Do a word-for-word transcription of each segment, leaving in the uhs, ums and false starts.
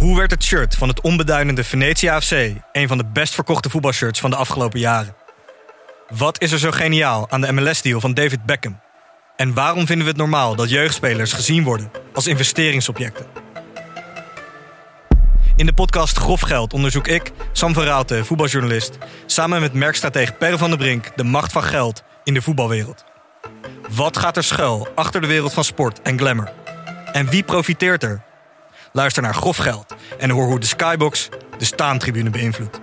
Hoe werd het shirt van het onbeduidende Venetia F C een van de best verkochte voetbalshirts van de afgelopen jaren? Wat is er zo geniaal aan de M L S-deal van David Beckham? En waarom vinden we het normaal dat jeugdspelers gezien worden als investeringsobjecten? In de podcast Grof Geld onderzoek ik, Sam van Raalte, voetbaljournalist, samen met merkstratege Per van der Brink de macht van geld in de voetbalwereld. Wat gaat er schuil achter de wereld van sport en glamour? En wie profiteert er? Luister naar Grof Geld en hoor hoe de Skybox de staantribune beïnvloedt.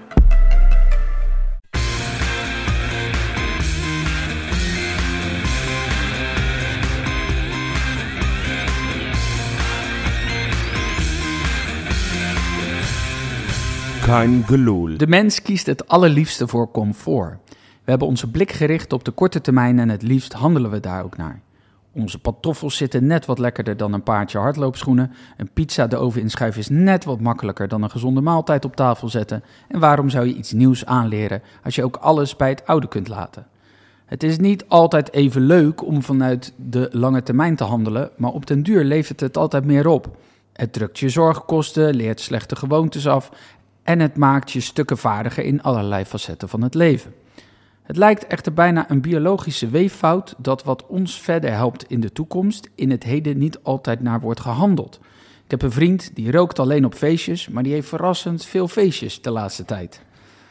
Kein gelul. De mens kiest het allerliefste voor comfort. We hebben onze blik gericht op de korte termijn en het liefst handelen we daar ook naar. Onze pantoffels zitten net wat lekkerder dan een paardje hardloopschoenen. Een pizza de oven inschuiven is net wat makkelijker dan een gezonde maaltijd op tafel zetten. En waarom zou je iets nieuws aanleren als je ook alles bij het oude kunt laten? Het is niet altijd even leuk om vanuit de lange termijn te handelen, maar op den duur levert het altijd meer op. Het drukt je zorgkosten, leert slechte gewoontes af en het maakt je stukken vaardiger in allerlei facetten van het leven. Het lijkt echter bijna een biologische weeffout dat wat ons verder helpt in de toekomst in het heden niet altijd naar wordt gehandeld. Ik heb een vriend die rookt alleen op feestjes, maar die heeft verrassend veel feestjes de laatste tijd.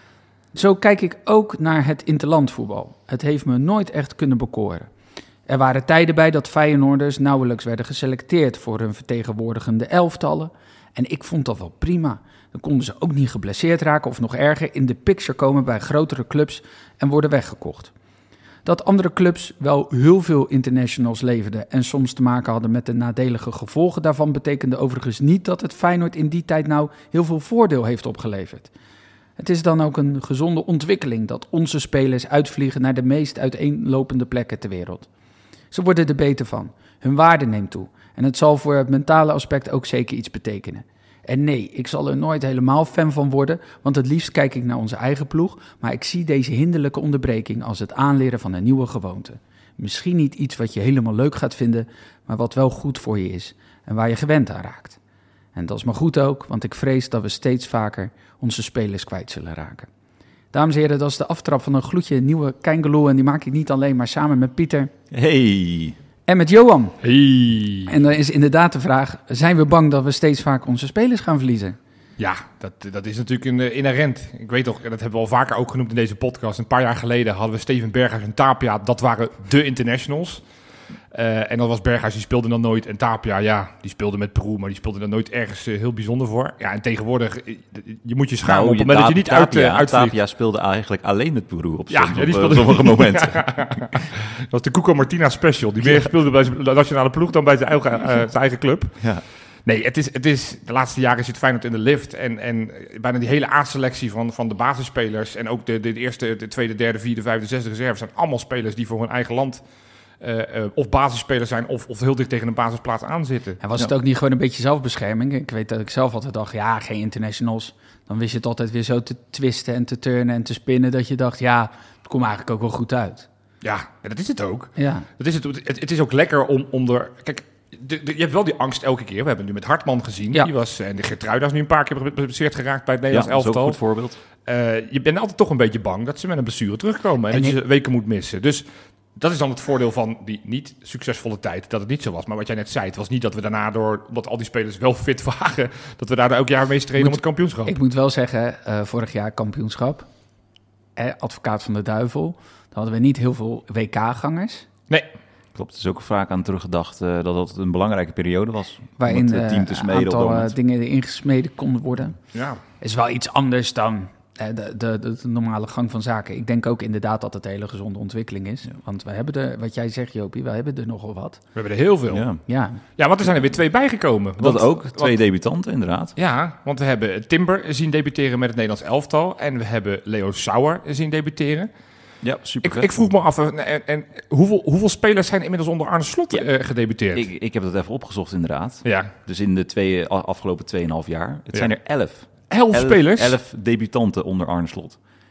Zo kijk ik ook naar het interlandvoetbal. Het heeft me nooit echt kunnen bekoren. Er waren tijden bij dat Feyenoorders nauwelijks werden geselecteerd voor hun vertegenwoordigende elftallen. En ik vond dat wel prima. Dan konden ze ook niet geblesseerd raken of nog erger in de picture komen bij grotere clubs en worden weggekocht. Dat andere clubs wel heel veel internationals leverden en soms te maken hadden met de nadelige gevolgen daarvan betekende overigens niet dat het Feyenoord in die tijd nou heel veel voordeel heeft opgeleverd. Het is dan ook een gezonde ontwikkeling dat onze spelers uitvliegen naar de meest uiteenlopende plekken ter wereld. Ze worden er beter van, hun waarde neemt toe en het zal voor het mentale aspect ook zeker iets betekenen. En nee, ik zal er nooit helemaal fan van worden, want het liefst kijk ik naar onze eigen ploeg, maar ik zie deze hinderlijke onderbreking als het aanleren van een nieuwe gewoonte. Misschien niet iets wat je helemaal leuk gaat vinden, maar wat wel goed voor je is en waar je gewend aan raakt. En dat is maar goed ook, want ik vrees dat we steeds vaker onze spelers kwijt zullen raken. Dames en heren, dat is de aftrap van een gloedje nieuwe Kein Gelul en die maak ik niet alleen, maar samen met Pieter. Hey. En met Johan. Hey. En dan is inderdaad de vraag, zijn we bang dat we steeds vaker onze spelers gaan verliezen? Ja, dat, dat is natuurlijk een uh, inherent. Ik weet toch, en dat hebben we al vaker ook genoemd in deze podcast. Een paar jaar geleden hadden we Steven Berghuis en Tapia. Dat waren de internationals. Uh, en dat was Berghuis, die speelde dan nooit. En Tapia, ja, die speelde met Peru, maar die speelde dan nooit ergens uh, heel bijzonder voor. Ja, en tegenwoordig, je moet je schamen nou, op het moment dat je niet uit, uh, uitvliegt. Tapia speelde eigenlijk alleen met Peru op, ja, soms, ja, die op speelde... sommige momenten. Dat was de Cuco Martina special. Die meer ja. speelde bij zijn nationale ploeg dan bij zijn eigen, uh, zijn eigen club. Ja. Nee, het is, het is, de laatste jaren zit Feyenoord in de lift. En, en bijna die hele A-selectie van, van de basisspelers en ook de, de, de eerste, de tweede, derde, vierde, vijfde, zesde reserves zijn allemaal spelers die voor hun eigen land Uh, uh, of basisspelers zijn of, of heel dicht tegen een basisplaats aanzitten. En was ja. het ook niet gewoon een beetje zelfbescherming? Ik weet dat ik zelf altijd dacht, ja, geen internationals. Dan wist je het altijd weer zo te twisten en te turnen en te spinnen dat je dacht, ja, het komt eigenlijk ook wel goed uit. Ja, en dat is het ook. Ja. Dat is het, het, het is ook lekker om, om er... Kijk, de, de, je hebt wel die angst elke keer. We hebben het nu met Hartman gezien. Ja. Die was, en de Geertruida is nu een paar keer geblesseerd geraakt bij het Nederlands elftal. Ja, dat is ook een goed voorbeeld. Uh, je bent altijd toch een beetje bang dat ze met een blessure terugkomen en, en dat je weken moet missen. Dus dat is dan het voordeel van die niet succesvolle tijd, dat het niet zo was. Maar wat jij net zei, het was niet dat we daarna door, omdat al die spelers wel fit waren, dat we daar elk jaar mee streden om het kampioenschap. Ik moet wel zeggen, uh, vorig jaar kampioenschap, eh, advocaat van de duivel, dan hadden we niet heel veel W K-gangers. Nee. Klopt, het is ook vaak aan teruggedacht uh, dat dat een belangrijke periode was. Waarin het team te smeden een aantal uh, dingen erin gesmeden konden worden. Ja. Is wel iets anders dan De, de, de, de normale gang van zaken. Ik denk ook inderdaad dat het een hele gezonde ontwikkeling is. Ja. Want we hebben er, wat jij zegt Jopie, we hebben er nogal wat. We hebben er heel veel. Ja, ja. ja want er zijn er weer twee bijgekomen. Dat want, ook, twee want, debutanten inderdaad. Ja, want we hebben Timber zien debuteren met het Nederlands elftal. En we hebben Leo Sauer zien debuteren. Ja, super ik, vet. ik vroeg me af, en, en, hoeveel, hoeveel spelers zijn inmiddels onder Arne Slot ja. uh, gedebuteerd? Ik, ik heb dat even opgezocht inderdaad. Ja. Dus in de twee, afgelopen tweeënhalf jaar. Het ja. zijn er elf. Elf, elf spelers? Elf debutanten onder Arne Slot.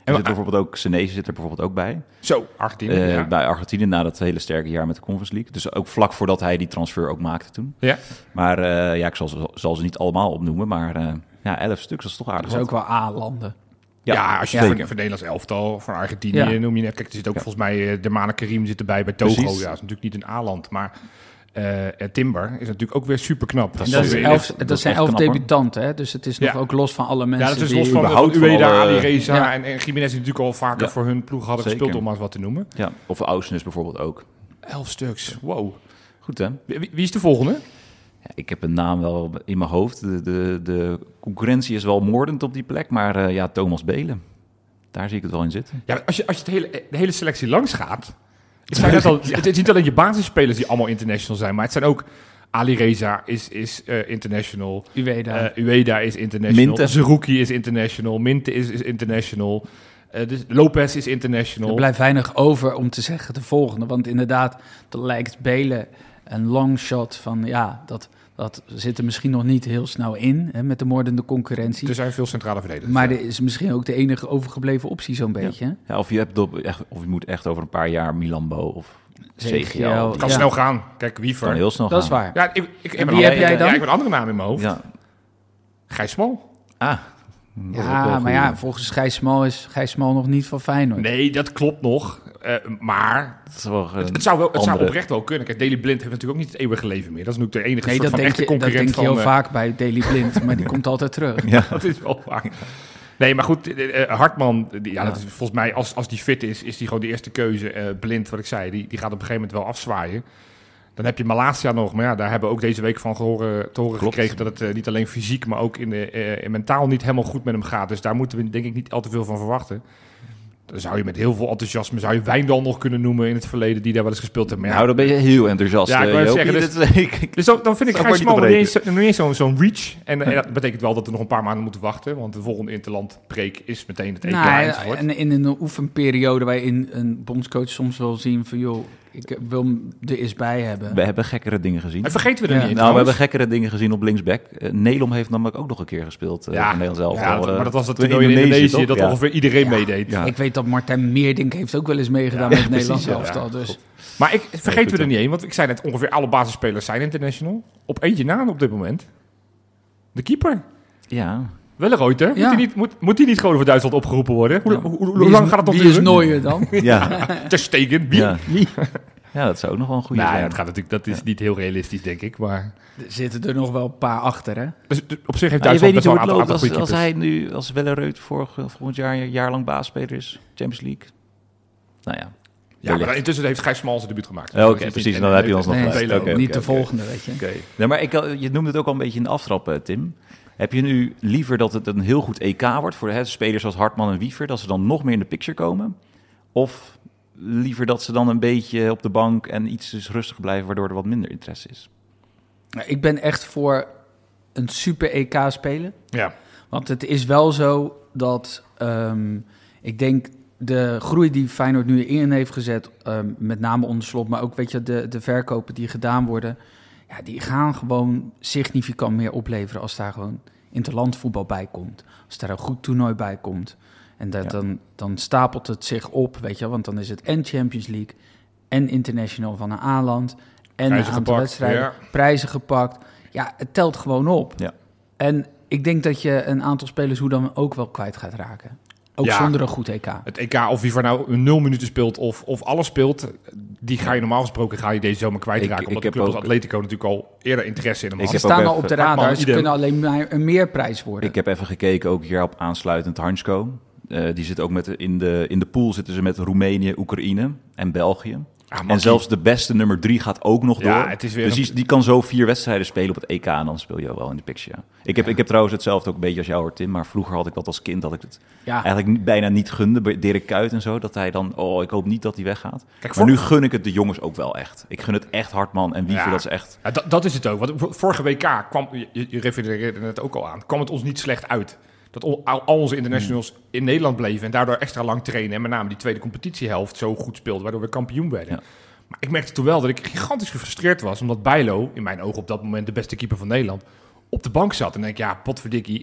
Er zit bijvoorbeeld ook, Senesi zit er bijvoorbeeld ook bij. Zo, Argentinië. Uh, ja. Bij Argentinië na dat hele sterke jaar met de Conference League. Dus ook vlak voordat hij die transfer ook maakte toen. Ja. Maar uh, ja, ik zal, zal ze niet allemaal opnoemen. Maar uh, ja, elf stuks, dat is toch aardig. Dat is ook wel A-landen. Ja, ja, als je ja. denkt van het Nederlands elftal, van Argentinië Ja. noem je net. Kijk, er zit ook Ja. volgens mij uh, Dermane Karim zit erbij bij Togo. Precies. Ja, dat is natuurlijk niet een A-land, maar uh, Timber is natuurlijk ook weer super knap. Dat, dat, is weer elf, echt- dat, dat is zijn echt elf knap, hoor. debutanten, hè? Dus het is nog Ja. ook los van alle mensen Ja, dat is die... los van, überhaupt van Ueda, van alle- Ali Reza Ja. en, en Jiménez die natuurlijk al vaker Ja. voor hun ploeg hadden Zeker. gespeeld, om maar eens wat te noemen. Ja, of Ausnes bijvoorbeeld ook. Elf stuks, wow. Goed, hè? Wie, wie is de volgende? Ja, ik heb een naam wel in mijn hoofd. De, de, de concurrentie is wel moordend op die plek. Maar uh, ja, Thomas Belen. Daar zie ik het wel in zitten. Ja, als je, als je het hele, de hele selectie langs gaat... Ik zei net al, het is niet alleen je basisspelers die allemaal international zijn, maar het zijn ook... Ali Reza is, is uh, international. Ueda. Uh, Ueda is international. Minte. Zerouki is international. Minte is, is international. Uh, dus Lopez is international. Er blijft weinig over om te zeggen de volgende. Want inderdaad, dat lijkt Belen een long shot van... ja, dat, dat zit er misschien nog niet heel snel in... Hè, met de moordende concurrentie. Er zijn veel centrale verdedigers. Maar ja. dit is misschien ook de enige overgebleven optie zo'n beetje. hè? Ja, of, je hebt op, echt, of je moet echt over een paar jaar Milambo of C G L. C G L. Het kan Ja. snel gaan. Kijk, Wiever. kan heel snel Dat is gaan. waar. Ja, ik, ik, ik En een wie andere- heb jij dan? Ja, ik heb een andere naam in mijn hoofd. Ja. Gijs Smal. Ah. dat is ook wel Ja, een maar ja, goeie. volgens Gijs Smal is Gijs Smal nog niet van Feyenoord. Nee, dat klopt nog. Uh, maar Dat is wel, het, het, zou wel, het zou andere- oprecht wel kunnen. Kijk, Daley Blind heeft natuurlijk ook niet het eeuwige leven meer. Dat is natuurlijk de enige Nee, soort dat van denk, echte je, dat concurrent denk je van... heel uh, vaak bij Daley Blind, maar die komt altijd terug. Ja. Dat is wel waar. Nee, maar goed, uh, uh, Hartman, die, ja, Ja. dat is volgens mij, als, als die fit is, is die gewoon de eerste keuze. Uh, Blind, wat ik zei, die, die gaat op een gegeven moment wel afzwaaien. Dan heb je Malasia nog, maar ja, daar hebben we ook deze week van gehoren, te horen Klopt. gekregen dat het uh, niet alleen fysiek, maar ook in, de, uh, in mentaal niet helemaal goed met hem gaat. Dus daar moeten we denk ik niet al te veel van verwachten. Dan zou je met heel veel enthousiasme, zou je Wijndal nog kunnen noemen in het verleden, die daar wel eens gespeeld heeft. Maar ja, Nou, dan ben je heel enthousiast. Ja, ik eh, wou net Jopie. zeggen, Dit is- ik- ik- dus dan, dan vind ik Zou Gijs ik maar Smal niet nog op niet eens, nog niet eens zo'n zo'n reach. En uh, dat betekent wel dat we nog een paar maanden moeten wachten. Want de volgende interlandbreek is meteen het E K Nou, enzovoort. en in een oefenperiode waarin een bondscoach soms wel zien van... joh, ik wil hem er eens bij hebben. We hebben gekkere dingen gezien. En vergeten we er Ja. niet eens. Nou, we hebben trouwens. gekkere dingen gezien op linksback. Uh, Nelom heeft namelijk ook nog een keer gespeeld uh, Ja, voor Nederland zelf. ja, dat- maar dat was het toen toernooi in Indonesië, toch? dat Ja. ongeveer iedereen Ja. meedeed. Ja. Ik weet dat Martijn Meerdink heeft ook wel eens meegedaan Ja, met het precies, Nederlands ja. elftal. Ja, Dus Maar ik, vergeten goed, we er hè. niet één, want ik zei net, ongeveer alle basisspelers zijn international. Op eentje na op dit moment. De keeper. Ja. Welleroyter. Ja. Moet, die niet, moet, moet die niet gewoon voor Duitsland opgeroepen worden? Hoe, Ja. hoe, hoe, wie hoe is- lang gaat het nog wie duren? is Neuer dan? Ja. Ter steken. Wie? Ja. ja, dat zou ook nog wel een goede Nou, ja, zijn. het gaat natuurlijk, dat is niet heel realistisch, denk ik. Maar Er zitten er nog wel een paar achter, hè? dus, dus op zich heeft Nou, je weet Duitsland niet best hoe wel het een aantal, loopt aantal als, goede als keepers. hij nu, als Welleroyd vorig, volgend jaar een jaar lang baasspeler is, Champions League. Nou ja. Ja, maar dan intussen heeft Gijs Smal zijn debuut gemaakt. Ja, oké, Dus het is precies, niet- dan en- heb je en- ons nog en- Nee, gelijk. Belo. Oké, niet oké, de oké. volgende, weet je. Oké. Nee, maar ik, je noemde het ook al een beetje in de aftrap, eh, Tim. Heb je nu liever dat het een heel goed E K wordt voor hè, spelers als Hartman en Wiever, dat ze dan nog meer in de picture komen? Of liever dat ze dan een beetje op de bank en iets dus rustig blijven, waardoor er wat minder interesse is? Nou, ik ben echt voor een super E K spelen. Ja. Want het is wel zo dat ehm, ik denk de groei die Feyenoord nu in heeft gezet, ehm, met name onder Slot, maar ook weet je, de, de verkopen die gedaan worden, ja, die gaan gewoon significant meer opleveren als daar gewoon interlandvoetbal bij komt. Als daar een goed toernooi bij komt. En dat, Ja. dan, dan stapelt het zich op, weet je, want dan is het en Champions League en International van een A-land en een Prijzen aantal gepakt, wedstrijden, ja. prijzen gepakt. Ja, het telt gewoon op. Ja. En ik denk dat je een aantal spelers hoe dan ook wel kwijt gaat raken. Ook Ja. zonder een goed E K. Het E K, of wie voor nou een nul minuten speelt of, of alles speelt, die ga je normaal gesproken ga je deze zomer kwijtraken. Ik- Omdat ik de heb club als ook- Atletico natuurlijk al eerder interesse in hem Ik had. Ze heb ook staan al even- op de radar. Hartman, Ze idem. kunnen alleen maar een meerprijs worden. Ik heb even gekeken ook hierop aansluitend Hansko. Uh, die zit ook met de, in, de, in de pool zitten ze met Roemenië, Oekraïne en België. Ah, En Makkie. zelfs de beste nummer drie gaat ook nog Ja, door. het is weer dus een- die, die kan zo vier wedstrijden spelen op het E K en dan speel je wel in de picture. Ja. Ik, heb, ik heb trouwens hetzelfde ook een beetje als jou hoor, Tim. Maar vroeger had ik dat als kind, dat ik het ja. eigenlijk niet- bijna niet gunde. Bij Dirk Kuyt en zo, dat hij dan, oh, ik hoop niet dat hij weggaat. Kijk, Maar voor- nu gun ik het de jongens ook wel echt. Ik gun het echt Hartman en Wiever, Ja. dat is echt... Ja, dat, dat is het ook. Want voor- vorige W K kwam, je, je refereerde het ook al aan, kwam het ons niet slecht uit. Dat al, al onze internationals Hmm. in Nederland bleven en daardoor extra lang trainen. En met name die tweede competitiehelft zo goed speelden, waardoor we kampioen werden. Ja. Maar ik merkte toen wel dat ik gigantisch gefrustreerd was, omdat Bijlo, in mijn ogen op dat moment de beste keeper van Nederland, op de bank zat. En denk ik, ja, potverdikkie,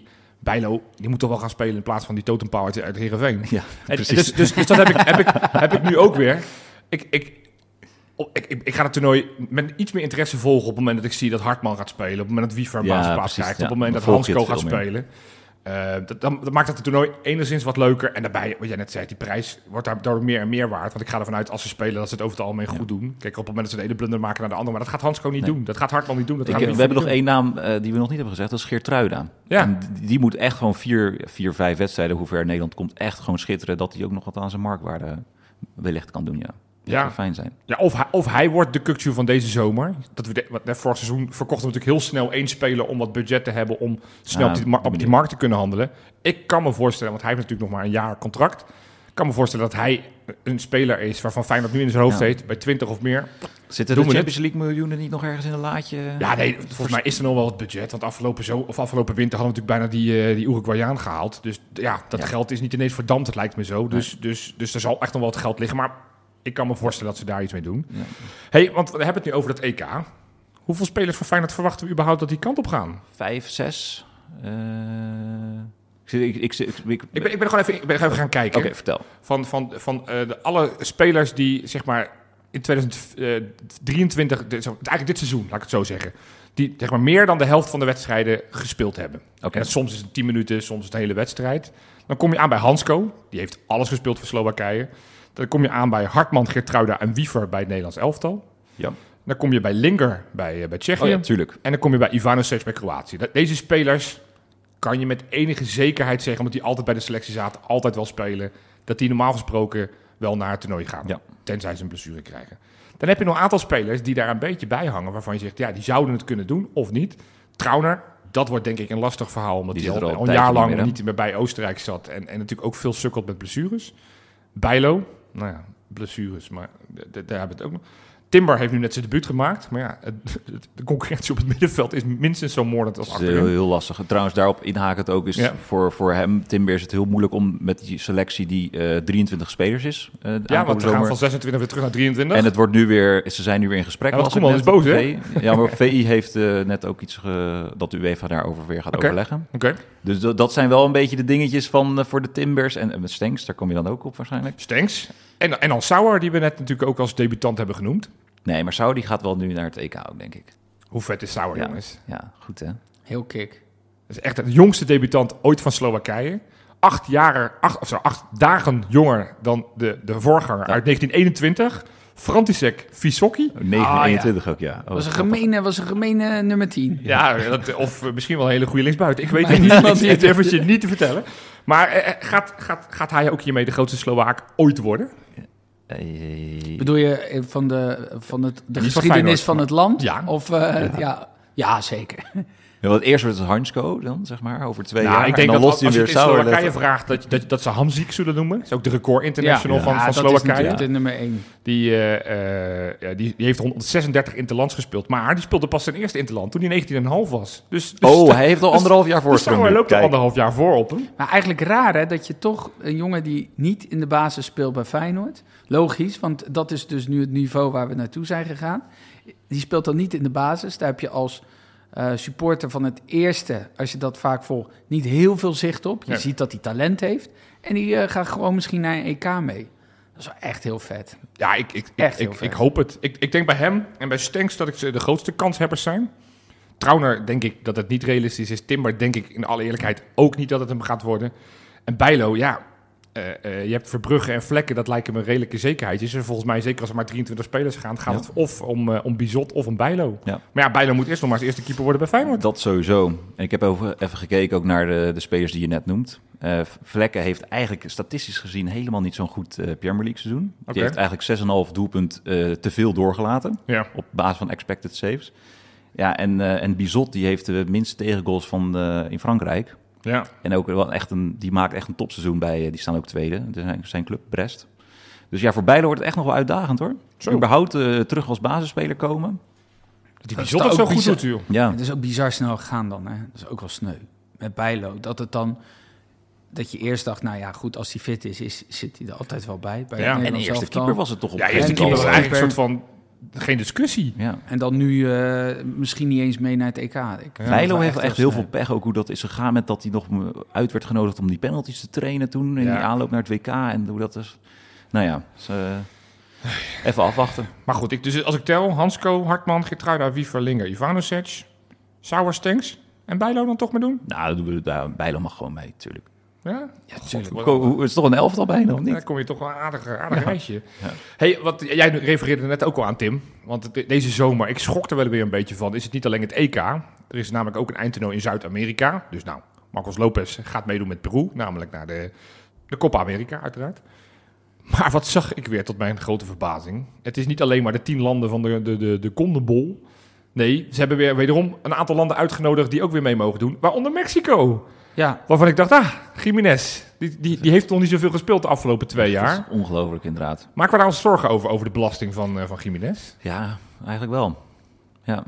Bijlo, die moet toch wel gaan spelen in plaats van die totempauw uit, uit Heerenveen. Ja, en, precies. Dus, dus, dus dat heb ik, heb, ik, heb ik nu ook weer. Ik, ik, ik, ik, ik ga het toernooi met iets meer interesse volgen op het moment dat ik zie dat Hartman gaat spelen. Op het moment dat Wiever een Ja, basisplaats precies, krijgt. ja. Op het moment Dan dat volg je Hansko het gaat veel meer. spelen. Uh, dat, dan, dat maakt het toernooi enigszins wat leuker. En daarbij, wat jij net zei, die prijs wordt daardoor meer en meer waard. Want ik ga ervan uit, als ze spelen, dat ze het over het algemeen Ja. goed doen. Kijk, op het moment dat ze de ene blunder maken naar de andere. Maar dat gaat Hansko niet Nee. doen. Dat gaat Hartman niet doen. Dat Ik, gaat we Wiever hebben nog niet één naam uh, die we nog niet hebben gezegd. Dat is Geertruida. Ja. En die, die moet echt gewoon vier, vier, vijf wedstrijden, hoe ver Nederland komt, echt gewoon schitteren. Dat hij ook nog wat aan zijn marktwaarde wellicht kan doen, ja. Dat Ja. zou fijn zijn. Ja, of, hij, of hij wordt de Kukçu van deze zomer. Dat we de, wat, net vorig seizoen verkochten we natuurlijk heel snel één speler om wat budget te hebben om snel Ja, op, die, mar- die op die manier. markt te kunnen handelen. Ik kan me voorstellen, want hij heeft natuurlijk nog maar een jaar contract. Ik kan me voorstellen dat hij een speler is waarvan Feyenoord nu in zijn hoofd Ja. heeft, bij twintig of meer. Zitten Doen de we Champions League miljoenen niet nog ergens in een laadje? Ja, nee, volgens mij is er nog wel wat budget. Want afgelopen, zo, of afgelopen winter hadden we natuurlijk bijna die, uh, die Uruguayaan gehaald. Dus ja, dat Ja. geld is niet ineens verdampt, het lijkt me zo. Dus, nee. dus, dus er zal echt nog wel wat geld liggen. Maar ik kan me voorstellen dat ze daar iets mee doen. Ja. Hey, want we hebben het nu over dat E K. Hoeveel spelers van Feyenoord verwachten we überhaupt dat die kant op gaan? Vijf, zes. Uh, ik, zit- ik, ik, ik, ik, Ik ben, ik ben gewoon even, ik ben even gaan kijken. Oké, vertel. Van, van, van uh, de alle spelers die, zeg maar, in tweeduizend drieëntwintig, dit, eigenlijk dit seizoen, laat ik het zo zeggen, die, zeg maar, meer dan de helft van de wedstrijden gespeeld hebben. Oké. En soms is het tien minuten, soms is het een hele wedstrijd. Dan kom je aan bij Hansko, die heeft alles gespeeld voor Slowakije. Dan kom je aan bij Hartman, Geertruida en Wiever bij het Nederlands elftal. Ja. Dan kom je bij Linger bij, uh, bij Tsjechië. Oh ja, tuurlijk. En dan kom je bij Ivanovic bij Kroatië. Dat- Deze spelers kan je met enige zekerheid zeggen, omdat die altijd bij de selectie zaten, altijd wel spelen, dat die normaal gesproken wel naar het toernooi gaan. Ja. Tenzij ze een blessure krijgen. Dan heb je nog een aantal spelers die daar een beetje bij hangen, waarvan je zegt, ja, die zouden het kunnen doen of niet. Trauner, dat wordt denk ik een lastig verhaal, omdat Die hij zit al, er al al een een jaar tijdje lang niet meer, hè? niet meer bij Oostenrijk zat en, en natuurlijk ook veel sukkelt met blessures. Bijlo, nou ja, blessures, maar d- d- daar hebben we het ook nog. Timber heeft nu net zijn debuut gemaakt, maar ja, het, het- de concurrentie op het middenveld is minstens zo moordend als Dat is heel, achterin. heel lastig. Trouwens, daarop inhakend ook is Ja. voor, voor hem, Timber, is het heel moeilijk om met die selectie die uh, drieëntwintig spelers is. Uh, de Ja, aankomende want we gaan zomer. van zesentwintig weer terug naar drieëntwintig. En het wordt nu weer, ze zijn nu weer in gesprek. Ja, want was Koeman het is net boos, op hè? V I. Ja, maar V I heeft uh, net ook iets ge, dat de UEFA daarover weer gaat Oké. overleggen. Oké, Dus dat, dat zijn wel een beetje de dingetjes van uh, voor de Timbers en, en met Stenks, daar kom je dan ook op waarschijnlijk. Stenks. En, en dan Sauer, die we net natuurlijk ook als debutant hebben genoemd. Nee, maar Saudi gaat wel nu naar het E K ook, denk ik. Hoe vet is Sauer, Ja. jongens? Ja, goed hè. Heel kick. Dat is echt de jongste debutant ooit van Slowakije. Acht, jaren, acht, of zo, acht dagen jonger dan de, de voorganger Ja. uit negentien eenentwintig. František Visoki. negen Ah, ja. eenentwintig ook, ja. Oh, Was een grappig. gemene, was een gemene nummer tien. Ja, dat, of uh, misschien wel een hele goede linksbuiten. Ik weet Maar het niet. niemand Ik die- durf het je niet te vertellen. Maar uh, gaat, gaat, gaat hij ook hiermee de grootste Slowaak ooit worden? Eh, Bedoel je eh, van de, van het, de Niet van geschiedenis Feyenoord, van maar- het land? Ja. Of, uh, ja. ja. Ja, zeker. Ja, want eerst wordt het Hansko dan, zeg maar, over twee Nou, jaar. ik denk en dan dat lost als, hij als je weer het in Sauer. Slowakije vraagt, dat, dat, dat ze Hamzik zullen noemen. Dat is ook de record international Ja. van, Ja, van dat is Slowakije. natuurlijk de nummer één. Die, uh, uh, ja, die, die heeft honderdzesendertig interlands gespeeld. Maar die speelde pas zijn eerste interland toen hij negentien komma vijf was. Dus, dus Oh, hij heeft al anderhalf jaar Dus voorsprong Sauer nu. loopt al Kijk. anderhalf jaar voor op hem. Maar eigenlijk raar hè, dat je toch een jongen die niet in de basis speelt bij Feyenoord. Logisch, want dat is dus nu het niveau waar we naartoe zijn gegaan. Die speelt dan niet in de basis. Daar heb je als uh, supporter van het eerste, als je dat vaak volgt, niet heel veel zicht op. Je Nee. ziet dat hij talent heeft. En die uh, gaat gewoon misschien naar een E K mee. Dat is wel echt heel vet. Ja, ik, ik, Echt ik, heel ik, vet. ik hoop het. Ik, ik denk bij hem en bij Stenks dat ik ze de grootste kanshebbers zijn. Trauner denk ik dat het niet realistisch is. Timber denk ik in alle eerlijkheid ook niet dat het hem gaat worden. En Bijlo, ja, uh, uh, je hebt Verbrugge en Vlekken, dat lijken me een redelijke zekerheid. Is er volgens mij, zeker als er maar drieëntwintig spelers gaan, gaat Ja. het of om, uh, om Bizot of om Bijlo. Ja. Maar ja, Bijlo moet eerst nog maar eens eerste keeper worden bij Feyenoord. Dat sowieso. En ik heb over, even gekeken ook naar de, de spelers die je net noemt. Uh, Vlekken heeft eigenlijk statistisch gezien helemaal niet zo'n goed uh, Premier League seizoen. Die Oké. heeft eigenlijk zes komma vijf doelpunt uh, te veel doorgelaten. Ja. Op basis van expected saves. Ja, en, uh, en Bizot die heeft de minste tegengoals van uh, in Frankrijk. Ja. En ook wel echt een, die maakt echt een topseizoen bij, uh, die staan ook tweede. De, zijn, zijn club, Brest. Dus ja, voor Bijlo wordt het echt nog wel uitdagend hoor. Zo. Überhaupt uh, terug als basisspeler komen. Die Dat is Bizot toch het zo ook goed bizar. doet, joh. Ja, Het is ook bizar snel gegaan dan. Hè? Dat is ook wel sneu. Met Bijlo. Dat het dan... Dat je eerst dacht, nou ja, goed, als hij fit is, is zit hij er altijd wel bij. bij Ja. het en de Nederlands eerste elftal. keeper was het toch op Ja, een eerste En keeper was eerste eigenlijk een keeper. soort van geen discussie. Ja. En dan nu uh, misschien niet eens mee naar het E K. Ik ja, Bijlo heeft echt, echt heel veel pech, ook hoe dat is gegaan met dat hij nog uit werd genodigd om die penalties te trainen toen in ja. die aanloop naar het W K en hoe dat is. Nou ja, dus, uh, even afwachten. Maar goed, ik, dus als ik tel, Hansko, Hartman, Geertruida, Wiever, Linger, Ivanovic, Sauer-Stenks en Bijlo dan toch maar doen? Nou, dat doen we, uh, Bijlo mag gewoon mee, natuurlijk. Ja, ja tuurlijk. Het is toch een elftal bijna, of niet? Dan kom je toch wel een aardig, aardig ja. reisje. Ja. Hey, wat, jij refereerde net ook al aan, Tim. Want de, deze zomer, ik schrok er wel weer een beetje van, is het niet alleen het E K. Er is namelijk ook een eindtoernooi in Zuid-Amerika. Dus nou, Marcos Lopez gaat meedoen met Peru, namelijk naar de, de Copa America uiteraard. Maar wat zag ik weer tot mijn grote verbazing? Het is niet alleen maar de tien landen van de, de, de, de Conmebol. Nee, ze hebben weer wederom een aantal landen uitgenodigd die ook weer mee mogen doen. Waaronder Mexico. Ja. Waarvan ik dacht, ah, Jiménez, die, die, die heeft nog niet zoveel gespeeld de afgelopen twee jaar. Dat is ongelooflijk inderdaad. Maken we daar ons zorgen over, over de belasting van, uh, van Jiménez? Ja, eigenlijk wel. Ja.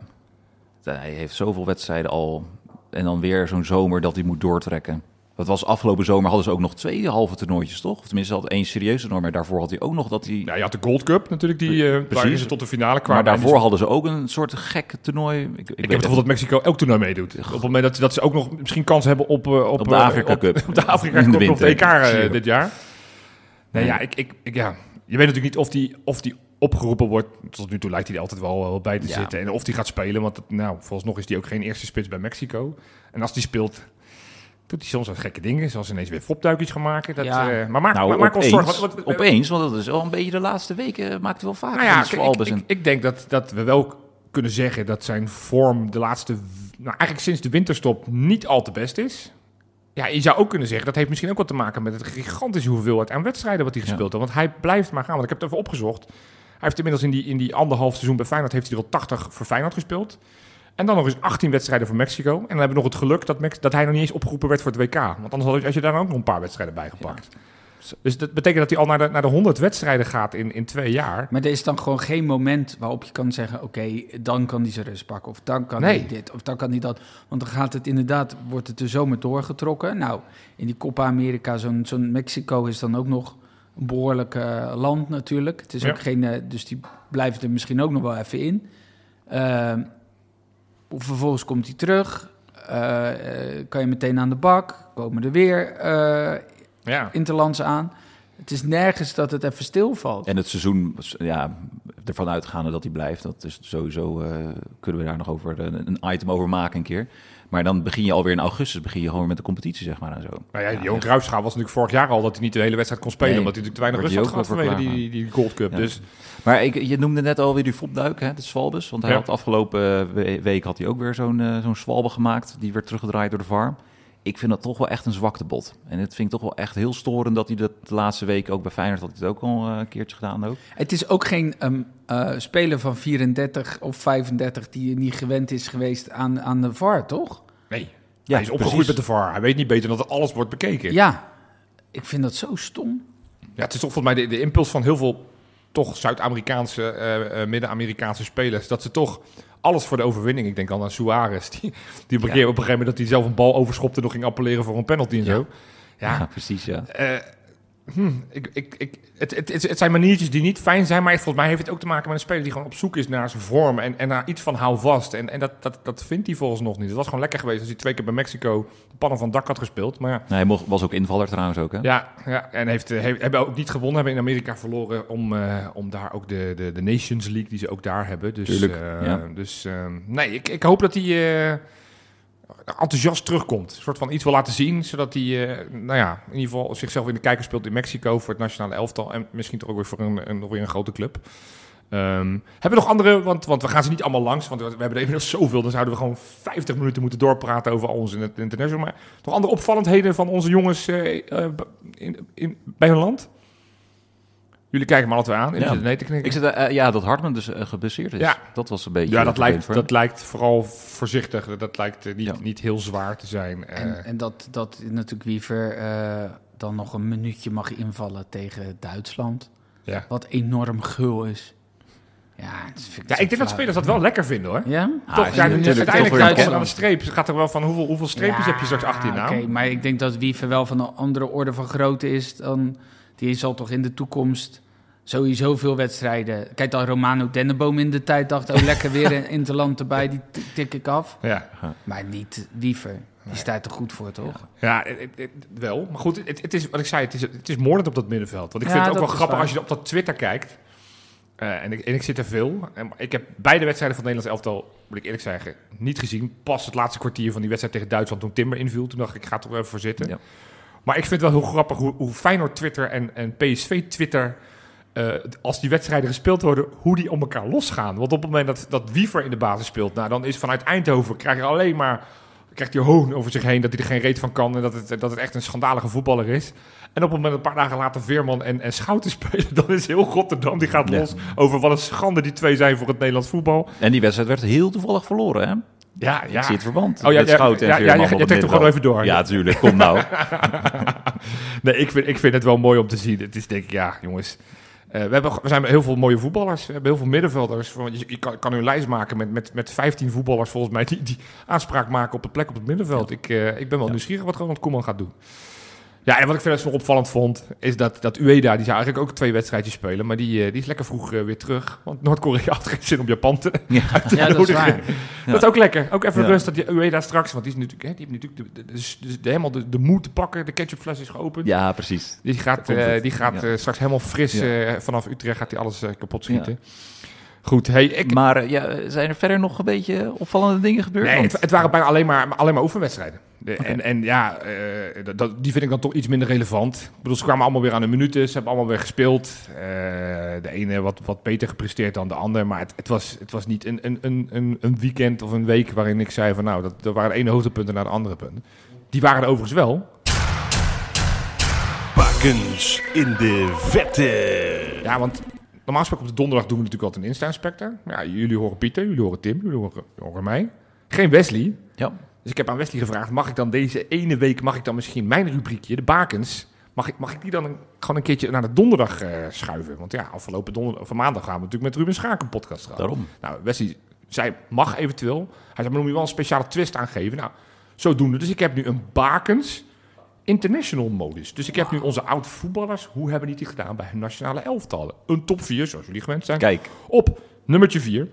Hij heeft zoveel wedstrijden al en dan weer zo'n zomer dat hij moet doortrekken. Dat was afgelopen zomer, hadden ze ook nog twee halve toernooitjes, toch? Of tenminste, had één serieuze toernooi, maar daarvoor had hij ook nog dat hij... Ja, je had de Gold Cup natuurlijk, die uh, waarin ze tot de finale kwamen. Maar daarvoor dus... hadden ze ook een soort gek toernooi. Ik, ik, ik heb het gevoel dat Mexico elk toernooi meedoet. Op het moment dat, dat ze ook nog misschien kans hebben op... Uh, op, op de Afrika Cup. Op, op de Afrika Cup of de E K uh, dit jaar. Nee, nee. ja, ik, ik, ik, ja, je weet natuurlijk niet of die, of die opgeroepen wordt. Tot nu toe lijkt hij er altijd wel, wel bij te ja. zitten. En of die gaat spelen, want het, nou, vooralsnog is die ook geen eerste spits bij Mexico. En als die speelt... doet hij soms wat gekke dingen, zoals ineens weer fopduikjes gaan maken. Dat, ja. uh, maar maak, nou, maar, maak ons zorgen. Wat, wat, opeens, want dat is wel een beetje de laatste weken, maakt hij wel vaak. Nou ja, ik, ik, ik, ik denk dat, dat we wel kunnen zeggen dat zijn vorm de laatste, nou eigenlijk sinds de winterstop niet al te best is. Ja, je zou ook kunnen zeggen, dat heeft misschien ook wat te maken met het gigantische hoeveelheid aan wedstrijden wat hij gespeeld ja. heeft. Want hij blijft maar gaan, want ik heb het even opgezocht. Hij heeft inmiddels in die, in die anderhalf seizoen bij Feyenoord, heeft hij er al tachtig voor Feyenoord gespeeld. En dan nog eens achttien wedstrijden voor Mexico. En dan hebben we nog het geluk dat, Mex- dat hij nog niet eens opgeroepen werd voor het W K. Want anders had je, als je daar ook nog een paar wedstrijden bij gepakt. Ja. Dus dat betekent dat hij al naar de, naar de honderd wedstrijden gaat in, in twee jaar. Maar er is dan gewoon geen moment waarop je kan zeggen... oké, okay, dan kan hij zijn rust pakken. Of dan kan nee. hij dit, of dan kan hij dat. Want dan gaat het inderdaad, wordt het de zomer doorgetrokken. Nou, in die Copa America, zo'n, zo'n Mexico is dan ook nog een behoorlijk uh, land natuurlijk. Het is ja. ook geen... Uh, dus die blijven er misschien ook nog wel even in. Uh, Vervolgens komt hij terug, uh, uh, kan je meteen aan de bak, komen er weer uh, ja. interlands aan. Het is nergens dat het even stilvalt. En het seizoen, ja, ervan uitgaande dat hij blijft, dat is sowieso, uh, kunnen we daar nog over een, een item over maken een keer. Maar dan begin je alweer in augustus, begin je gewoon met de competitie, zeg maar. En zo. Nou ja, Johan Cruijffschaal was natuurlijk vorig jaar al dat hij niet de hele wedstrijd kon spelen, nee, omdat hij natuurlijk te weinig rust had gehad vanwege die, die Gold Cup. Ja. Dus. Maar ik, je noemde net alweer die fopduik, hè, de Swalbes. Want hij ja. had afgelopen week had hij ook weer zo'n, uh, zo'n Swalbe gemaakt, die werd teruggedraaid door de V A R. Ik vind dat toch wel echt een zwaktebod. En het vind ik toch wel echt heel storend dat hij dat de laatste week ook bij Feyenoord had hij het ook al een keertje gedaan ook. Het is ook geen um, uh, speler van vierendertig of vijfendertig die niet gewend is geweest aan, aan de V A R, toch? Nee. Ja, hij is opgegroeid met de V A R. Hij weet niet beter dat alles wordt bekeken. Ja, ik vind dat zo stom. Ja, het is toch volgens mij de, de impuls van heel veel toch Zuid-Amerikaanse, uh, uh, Midden-Amerikaanse spelers, dat ze toch alles voor de overwinning. Ik denk al aan Suarez, die, die op, een ja. keer, op een gegeven moment dat hij zelf een bal overschopte en nog ging appelleren voor een penalty en ja. zo. Ja, ja precies, ja. Uh, hm, ik, ik, ik, het, het, het, het zijn maniertjes die niet fijn zijn, maar volgens mij heeft het ook te maken met een speler die gewoon op zoek is naar zijn vorm en, en naar iets van houvast. En, en dat, dat, dat vindt hij volgens nog niet. Het was gewoon lekker geweest als hij twee keer bij Mexico de pannen van het dak had gespeeld. Maar ja. Nee, hij mocht, was ook invaller trouwens ook, hè? Ja, ja en heeft, heeft, hebben ook niet gewonnen, hebben in Amerika verloren om, uh, om daar ook de, de, de Nations League die ze ook daar hebben. Dus, Tuurlijk, uh, ja. dus uh, nee, ik, ik hoop dat hij uh, enthousiast terugkomt. Een soort van iets wil laten zien, zodat hij uh, nou ja, in ieder geval zichzelf in de kijker speelt in Mexico voor het nationale elftal en misschien toch ook weer voor een, een, nog weer een grote club. Um, hebben we nog andere, want, want we gaan ze niet allemaal langs, want we, we hebben er inmiddels zoveel, dan zouden we gewoon vijftig minuten moeten doorpraten over al onze international. Maar nog andere opvallendheden van onze jongens uh, uh, in, in, bij hun land? Jullie kijken me altijd aan. Ja. Nee te knikken. Ik zit, uh, ja, dat Hartman dus uh, geblesseerd is. Ja. Dat was een beetje... Ja, dat lijkt, dat lijkt vooral voorzichtig. Dat lijkt uh, niet, ja. niet heel zwaar te zijn. Uh, en, en dat, dat natuurlijk Wiever uh, dan nog een minuutje mag invallen tegen Duitsland. Ja. Wat enorm gul is. Ja, ja ik denk dat spelers dat wel lekker vinden, hoor. Ja? Toch, ah, ja, uiteindelijk gaat het aan de streep. Het gaat er wel van hoeveel, hoeveel streepjes ja, heb je straks achter je naam. Oké, okay, maar ik denk dat Wiever wel van een andere orde van grootte is dan... Die zal toch in de toekomst sowieso veel wedstrijden. Kijk dan Romano Denneboom in de tijd dacht, oh lekker weer een interland erbij, die t- tik ik af. Ja. Maar niet Wiever. Die Nee. staat er goed voor, toch? Ja, het, het, het- wel. Maar goed, het, het is wat ik zei, het is, het is moordend op dat middenveld. Want ik Ja, vind het ook dat wel is grappig waar. als je op dat Twitter kijkt. Uh, en, ik, en ik zit er veel. En ik heb beide wedstrijden van het Nederlands elftal, moet ik eerlijk zeggen, niet gezien. Pas het laatste kwartier van die wedstrijd tegen Duitsland toen Timber inviel. Toen dacht ik, ik ga er wel even voor zitten. Ja. Maar ik vind het wel heel grappig hoe, hoe Feyenoord Twitter en, en P S V Twitter, uh, als die wedstrijden gespeeld worden, hoe die om elkaar losgaan. Want op het moment dat, dat Wiever in de basis speelt, nou, dan is vanuit Eindhoven, krijg je alleen maar, krijgt hij hoon over zich heen dat hij er geen reet van kan en dat het, dat het echt een schandalige voetballer is. En op het moment dat een paar dagen later Veerman en, en Schouten spelen, dan is heel Rotterdam, die gaat Ja. los over wat een schande die twee zijn voor het Nederlands voetbal. En die wedstrijd werd heel toevallig verloren, hè? Ja, ja. Ik zie het verband. Oh ja, met ja, Schouten en ja, ja, Veerman ja, op je het trekt hem gewoon middenveld. even door. Ja, tuurlijk. Kom nou. Nee, ik vind, ik vind het wel mooi om te zien. Het is denk ik, ja, jongens. Uh, we, hebben, we zijn met heel veel mooie voetballers. We hebben heel veel middenvelders. Je, je kan, kan nu een lijst maken met, met, met vijftien voetballers volgens mij die, die aanspraak maken op de plek op het middenveld. Ja. Ik, uh, ik ben wel ja. nieuwsgierig wat Ronald Koeman gaat doen. Ja, en wat ik verder nog opvallend vond, is dat, dat Ueda, die zou eigenlijk ook twee wedstrijdjes spelen, maar die, uh, die is lekker vroeg uh, weer terug. Want Noord-Korea had geen zin om Japan te Ja, ja dat is waar. Dat ja. is ook lekker. Ook even Ja. rust dat die Ueda straks, want die, is natuurlijk, hè, die heeft natuurlijk de, de, de, de, helemaal de, de moed te pakken. De ketchupfles is geopend. Ja, precies. Die gaat, uh, die gaat ja. uh, straks helemaal fris uh, vanaf Utrecht gaat hij alles uh, kapot schieten. Ja. Goed, hey, ik... Maar uh, ja, zijn er verder nog een beetje opvallende dingen gebeurd? Nee, Want... het, het waren bijna alleen maar, alleen maar oefenwedstrijden. De, okay. en, en ja, uh, dat, die vind ik dan toch iets minder relevant. Ik bedoel, ze kwamen allemaal weer aan de minuten. Ze hebben allemaal weer gespeeld. Uh, de ene wat, wat beter gepresteerd dan de ander. Maar het, het, was, het was niet een, een, een, een weekend of een week waarin ik zei van nou, dat, dat waren de ene hoogtepunten naar de andere punten. Die waren er overigens wel. Bakens in de vette. Ja, want normaal gesproken op de donderdag doen we natuurlijk altijd een Insta-inspector. Ja, jullie horen Pieter, jullie horen Tim, jullie horen, horen mij. Geen Wesley. Ja. Dus ik heb aan Wesley gevraagd, mag ik dan deze ene week, mag ik dan misschien mijn rubriekje, de bakens, mag ik, mag ik die dan een, gewoon een keertje naar de donderdag uh, schuiven? Want ja, afgelopen donderdag, of maandag gaan we natuurlijk met Ruben Schaak een podcast gehad. Daarom. Nou, Wesley zei, mag eventueel. Hij zei, maar moet je wel een speciale twist aangeven. Nou, zodoende. Dus ik heb nu een bakens international modus. Dus ik heb nu onze oud voetballers, hoe hebben die het gedaan bij hun nationale elftallen? Een top vier, zoals jullie gewend zijn. Kijk. Op nummertje vier.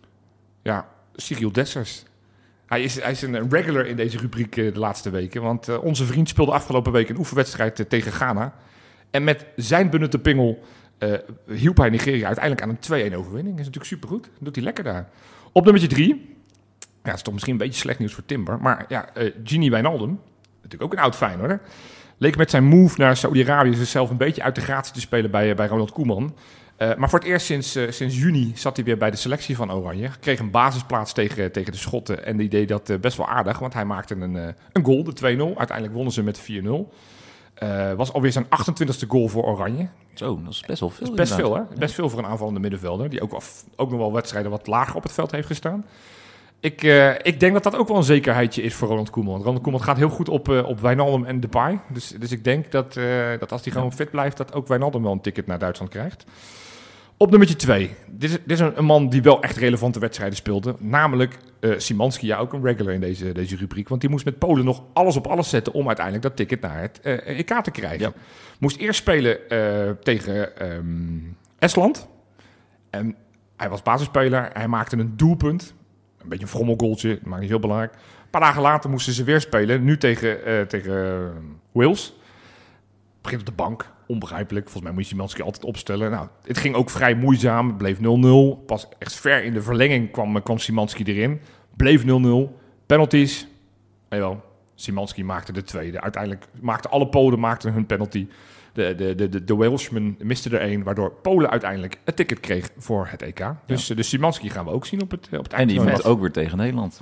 Ja, Cyril Dessers. Hij is, hij is een regular in deze rubriek uh, de laatste weken. Want uh, onze vriend speelde afgelopen week een oefenwedstrijd uh, tegen Ghana. En met zijn benutte pingel uh, hielp hij Nigeria uiteindelijk aan een twee-een overwinning. Dat is natuurlijk supergoed. Dat doet hij lekker daar. Op nummertje drie. Ja, dat is toch misschien een beetje slecht nieuws voor Timber. Maar ja, uh, Gini Wijnaldum. Natuurlijk ook een oud Feyenoorder. Leek met zijn move naar Saudi-Arabië zichzelf een beetje uit de gratie te spelen bij, uh, bij Ronald Koeman. Uh, maar voor het eerst sinds, uh, sinds juni zat hij weer bij de selectie van Oranje. Kreeg een basisplaats tegen, tegen de Schotten. En die deed dat uh, best wel aardig, want hij maakte een, uh, een goal, de twee nul. Uiteindelijk wonnen ze met vier nul. Uh, was alweer zijn achtentwintigste goal voor Oranje. Zo, dat is best wel veel. Dat is best inderdaad. veel, hè? Best veel voor een aanvallende middenvelder. Die ook, af, ook nog wel wedstrijden wat lager op het veld heeft gestaan. Ik, uh, ik denk dat dat ook wel een zekerheidje is voor Ronald Koeman. Ronald Koeman gaat heel goed op, uh, op Wijnaldum en Depay. Dus, dus ik denk dat, uh, dat als hij gewoon fit blijft, dat ook Wijnaldum wel een ticket naar Duitsland krijgt. Op nummertje twee. Dit is, dit is een, een man die wel echt relevante wedstrijden speelde. Namelijk uh, Szymanski, ja, ook een regular in deze, deze rubriek. Want die moest met Polen nog alles op alles zetten om uiteindelijk dat ticket naar het uh, E K te krijgen. Ja. Moest eerst spelen uh, tegen um, Estland. En hij was basisspeler. Hij maakte een doelpunt. Een beetje een frommelgoaltje, maar niet heel belangrijk. Een paar dagen later moesten ze weer spelen. Nu tegen, uh, tegen uh, Wales. Begint op de bank. Onbegrijpelijk. Volgens mij moet je Szymanski altijd opstellen. Nou, het ging ook vrij moeizaam. Het bleef nul nul. Pas echt ver in de verlenging kwam, kwam Szymanski erin. Bleef nul nul. Penalties. Jawel, Szymanski maakte de tweede. Uiteindelijk maakten alle Polen maakten hun penalty. De, de, de, de, de Welshman miste er één, waardoor Polen uiteindelijk het ticket kreeg voor het E K. Ja. Dus de Szymanski gaan we ook zien op het, op het eind. En die moet moet ook weer tegen Nederland.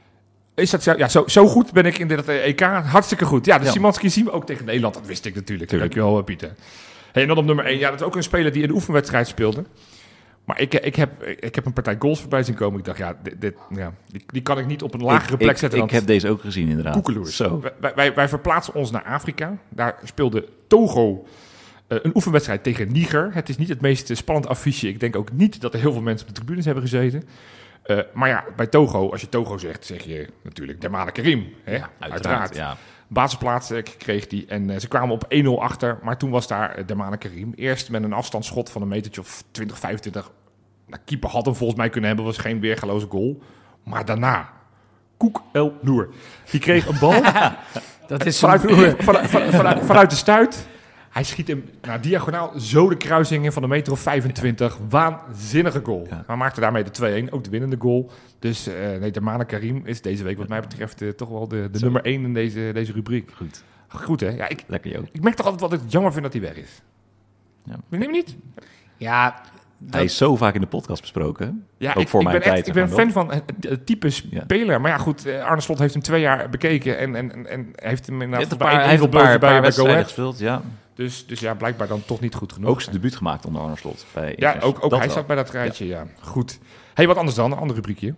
Is dat zo? Ja, zo, zo goed ben ik in dit E K. Hartstikke goed. Ja, de ja. Szymanski zien we ook tegen Nederland. Dat wist ik natuurlijk. Dankjewel, Pieter. Hey, en dan op nummer één. Ja, dat is ook een speler die in de oefenwedstrijd speelde. Maar ik, ik, heb, ik heb een partij goals voorbij zien komen. Ik dacht, ja, dit, dit, ja die, die kan ik niet op een lagere ik, plek ik, zetten. Ik heb deze ook gezien, inderdaad. Koekeloers. Zo. Wij, wij, wij verplaatsen ons naar Afrika. Daar speelde Togo uh, een oefenwedstrijd tegen Niger. Het is niet het meest spannend affiche. Ik denk ook niet dat er heel veel mensen op de tribunes hebben gezeten. Uh, maar ja, bij Togo, als je Togo zegt, zeg je natuurlijk Dermale Karim. Hè? Ja, uiteraard. uiteraard. Ja. Basisplaats uh, kreeg die. En uh, ze kwamen op één nul achter. Maar toen was daar uh, Dermane Karim. Eerst met een afstandsschot van een metertje of twintig, vijfentwintig. Nou, keeper had hem volgens mij kunnen hebben. Was geen weergaloze goal. Maar daarna, Koek El Noer. Die kreeg een bal. Dat is vanuit, vanuit, vanuit, vanuit, vanuit, vanuit de stuit. Hij schiet hem nou, diagonaal zo de kruising in van een meter of vijfentwintig. Waanzinnige goal. Ja. Maar maakte daarmee de twee-een, ook de winnende goal. Dus uh, nee, Dermane Karim is deze week wat mij betreft uh, toch wel de, de nummer één in deze, deze rubriek. Goed. Goed, hè? Ja, ik, Lekker, joh. ik merk toch altijd wat ik jammer vind dat hij weg is. Ja. Neem je niet? Ja, dat... Hij is zo vaak in de podcast besproken. Ja, ook ik, voor ik mijn ben, tijd. echt, ik ben maar fan van het, het type speler. Ja. Maar ja, goed, uh, Arne Slot heeft hem twee jaar bekeken. En, en, en heeft hem inderdaad... Een paar, hij heeft een paar, paar wedstrijden gespeeld, ja. Dus, dus ja, blijkbaar dan toch niet goed genoeg. Ook zijn debuut gemaakt onder Arne Slot. Bij ja, ook, ook hij wel. zat bij dat rijtje, ja. ja. Goed. Hey, wat anders dan? Een ander rubriekje.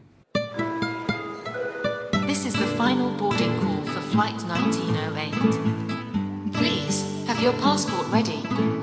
This is the final boarding call for flight nineteen oh eight. Please, have your passport ready.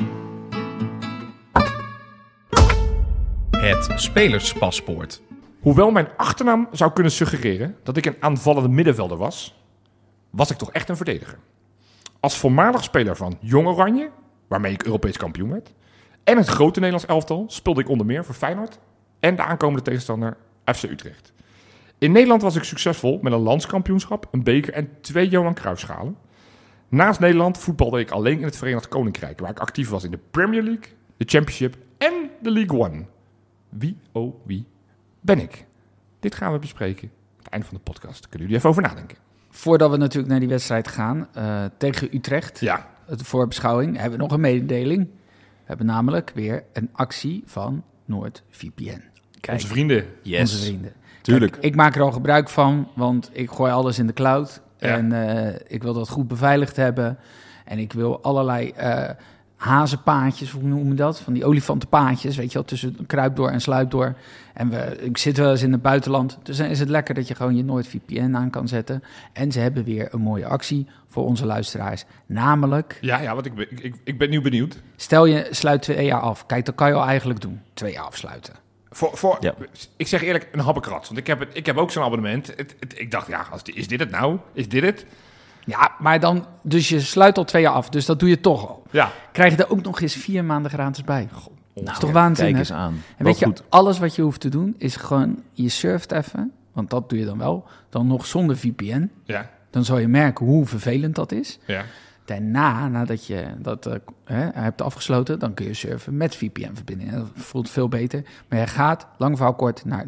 Het spelerspaspoort. Hoewel mijn achternaam zou kunnen suggereren dat ik een aanvallende middenvelder was, was ik toch echt een verdediger. Als voormalig speler van Jong Oranje, waarmee ik Europees kampioen werd, en het grote Nederlands elftal speelde ik onder meer voor Feyenoord en de aankomende tegenstander F C Utrecht. In Nederland was ik succesvol met een landskampioenschap, een beker en twee Johan Cruijffschalen. Naast Nederland voetbalde ik alleen in het Verenigd Koninkrijk, waar ik actief was in de Premier League, de Championship en de League One. Wie, oh wie, ben ik? Dit gaan we bespreken aan het eind van de podcast. Kunnen jullie even over nadenken? Voordat we natuurlijk naar die wedstrijd gaan uh, tegen Utrecht, Ja. Het voorbeschouwing, hebben we nog een mededeling. We hebben namelijk weer een actie van NoordVPN. Kijk, Onze vrienden. Yes. onze vrienden. Tuurlijk. Kijk, ik maak er al gebruik van, want ik gooi alles in de cloud. Ja. En uh, ik wil dat goed beveiligd hebben. En ik wil allerlei uh, hazenpaadjes, hoe noem je dat? Van die olifantenpaadjes, weet je wel, tussen kruipdoor en sluipdoor. En we, ik zit wel eens in het buitenland, dus dan is het lekker dat je gewoon je NoordVPN aan kan zetten. En ze hebben weer een mooie actie voor onze luisteraars. Namelijk, Ja, ja, want ik ben, ik, ik ben nu benieuwd. stel je sluit twee jaar af. Kijk, dat kan je al eigenlijk doen. Twee jaar afsluiten. Voor, voor, Ja. Ik zeg eerlijk, een habbekrat. Want ik heb, het, ik heb ook zo'n abonnement. Het, het, ik dacht, ja, als, is dit het nou? Is dit het? Ja, maar dan, dus je sluit al twee jaar af, dus dat doe je toch al. Ja. Krijg je er ook nog eens vier maanden gratis bij. Dat is toch Kijk waanzinnig? eens aan. En Wel weet je, goed. alles wat je hoeft te doen is gewoon, je surft even, want dat doe je dan wel, dan nog zonder V P N. Ja. Dan zal je merken hoe vervelend dat is. Ja. Daarna, nadat je dat uh, hè, hebt afgesloten, dan kun je surfen met V P N-verbinding. Dat voelt veel beter. Maar je gaat, lang verhaal kort, naar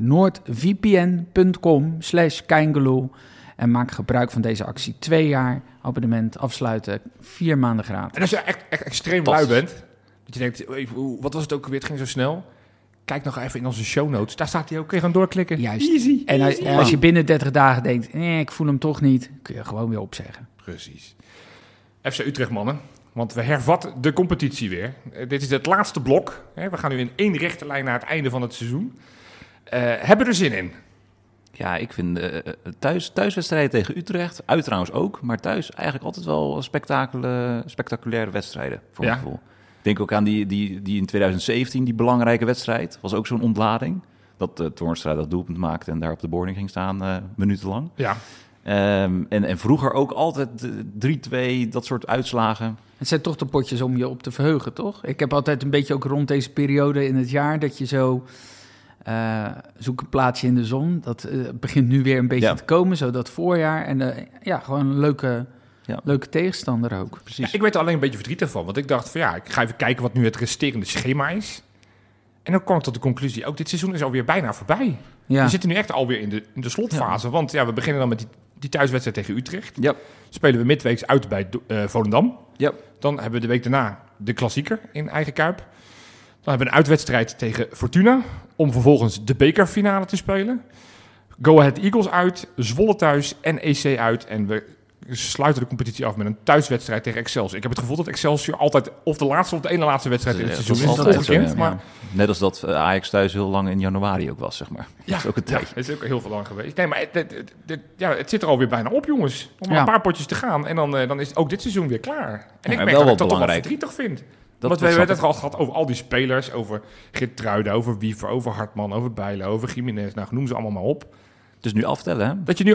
noordvpn.com slash keingeloel en maak gebruik van deze actie. Twee jaar abonnement afsluiten, vier maanden gratis. En als je echt, echt extreem lui bent, dat je denkt, even, hoe- wat was het ook alweer? Het ging zo snel. Kijk nog even in onze show notes. Daar staat hij ook. Kun je gewoon doorklikken. Juist. Easy. En als, easy. en als je binnen dertig dagen denkt, nee, ik voel hem toch niet, kun je gewoon weer opzeggen. Precies. F C Utrecht, mannen. Want we hervatten de competitie weer. Uh, dit is het laatste blok. Hè. We gaan nu in één rechte lijn naar het einde van het seizoen. Uh, hebben er zin in? Ja, ik vind uh, thuis, thuiswedstrijden tegen Utrecht, uit trouwens ook, maar thuis eigenlijk altijd wel spectaculaire, spectaculaire wedstrijden, voor Ja. mijn gevoel. Ik denk ook aan die, die, die in twintig zeventien, die belangrijke wedstrijd, was ook zo'n ontlading. Dat uh, Toornstra dat doelpunt maakte en daar op de boarding ging staan uh, minutenlang. Ja. Um, en, en vroeger ook altijd uh, drie-twee, dat soort uitslagen. Het zijn toch de potjes om je op te verheugen, toch? Ik heb altijd een beetje ook rond deze periode in het jaar dat je zo uh, zoek een plaatsje in de zon. Dat uh, begint nu weer een beetje Ja. te komen, zo dat voorjaar. En uh, ja, gewoon een leuke, Ja. leuke tegenstander ook. Ja, Precies. ik werd er alleen een beetje verdrietig van. Want ik dacht van ja, ik ga even kijken wat nu het resterende schema is. En dan kwam ik tot de conclusie, ook dit seizoen is alweer bijna voorbij. Ja. We zitten nu echt alweer in de, in de slotfase. Want ja, we beginnen dan met die, die thuiswedstrijd tegen Utrecht. Ja. Spelen we midweeks uit bij uh, Volendam. Ja. Dan hebben we de week daarna de klassieker in eigen Kuip. Dan hebben we een uitwedstrijd tegen Fortuna. Om vervolgens de bekerfinale te spelen. Go Ahead Eagles uit, Zwolle thuis en E C uit. En we sluiten de competitie af met een thuiswedstrijd tegen Excelsior. Ik heb het gevoel dat Excelsior altijd of de laatste of de ene laatste wedstrijd in het Ja, seizoen dat is. is Dat altijd ongekend, zo, ja. maar Net als dat uh, Ajax thuis heel lang in januari ook was, zeg maar. ja, Dat is ook een ja, tijd. het is ook heel veel lang geweest. Nee, maar het, het, het, het- ja, het zit er alweer bijna op, jongens. Om maar Ja. een paar potjes te gaan. En dan, uh, dan is ook dit seizoen weer klaar. En ik maar merk wel dat ik wat dat toch wel belangrijk. verdrietig vind. Dat, Want dat we hebben snap het ik. al gehad over al die spelers. Over Geertruiden, over Wiever, over Hartman, over Bijlen, over Gimenez. Nou, noem ze allemaal maar op. Het is nu aftellen, hè? Dat je nu ook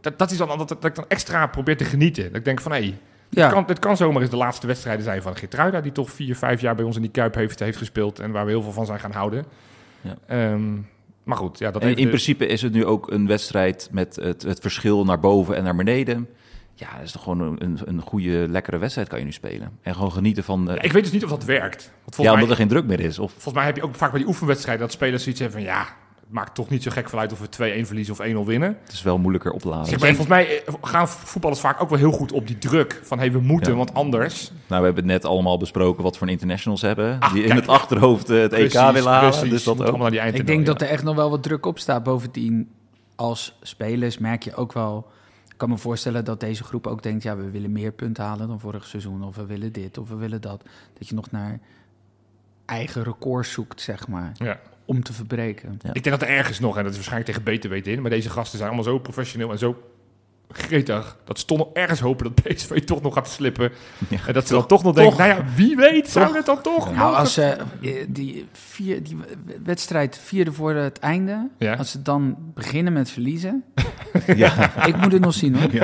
dat, dat is dan dat, dat ik dan extra probeer te genieten. Dat ik denk van, hé, hey, Ja. dit, kan, dit kan zomaar eens de laatste wedstrijden zijn van Geertruida, die toch vier, vijf jaar bij ons in die Kuip heeft, heeft gespeeld en waar we heel veel van zijn gaan houden. Ja. Um, maar goed, ja, dat En heeft in de- principe is het nu ook een wedstrijd met het, het verschil naar boven en naar beneden. Ja, dat is toch gewoon een, een, een goede, lekkere wedstrijd kan je nu spelen. En gewoon genieten van... Uh, Ja, ik weet dus niet of dat werkt. Want volgens, ja, mij, omdat er geen druk meer is. Of, volgens mij heb je ook vaak bij die oefenwedstrijden dat spelers zoiets hebben van, ja, het maakt toch niet zo gek vanuit of we twee-een verliezen of één-nul winnen. het is wel moeilijker opladen. Zeg maar, volgens mij eh, gaan voetballers vaak ook wel heel goed op die druk van, hé, hey, we moeten, Ja. want anders... Nou, we hebben het net allemaal besproken wat voor een internationals hebben. Ah, die in kijk. het achterhoofd uh, het E K Precies, willen halen. precies. Dus dat Moet ook. allemaal naar die Ik eindtoernooi, denk ja. dat er echt nog wel wat druk op staat. Bovendien, als spelers merk je ook wel... Ik kan me voorstellen dat deze groep ook denkt... ja, we willen meer punten halen dan vorig seizoen... of we willen dit, of we willen dat. Dat je nog naar eigen records zoekt, zeg maar... Ja. om te verbreken. Ja. Ik denk dat er ergens nog, en dat is waarschijnlijk tegen beter weten in, maar deze gasten zijn allemaal zo professioneel en zo gretig, dat ze toch nog ergens hopen dat P S V toch nog gaat slippen. Ja, en dat ze dan toch nog denken, nou ja, wie weet, zou Toch. het dan toch? Nou, als ze die, vier, die wedstrijd vierde voor het einde... Ja. als ze dan beginnen met verliezen... Ja. ik moet het nog zien, hoor.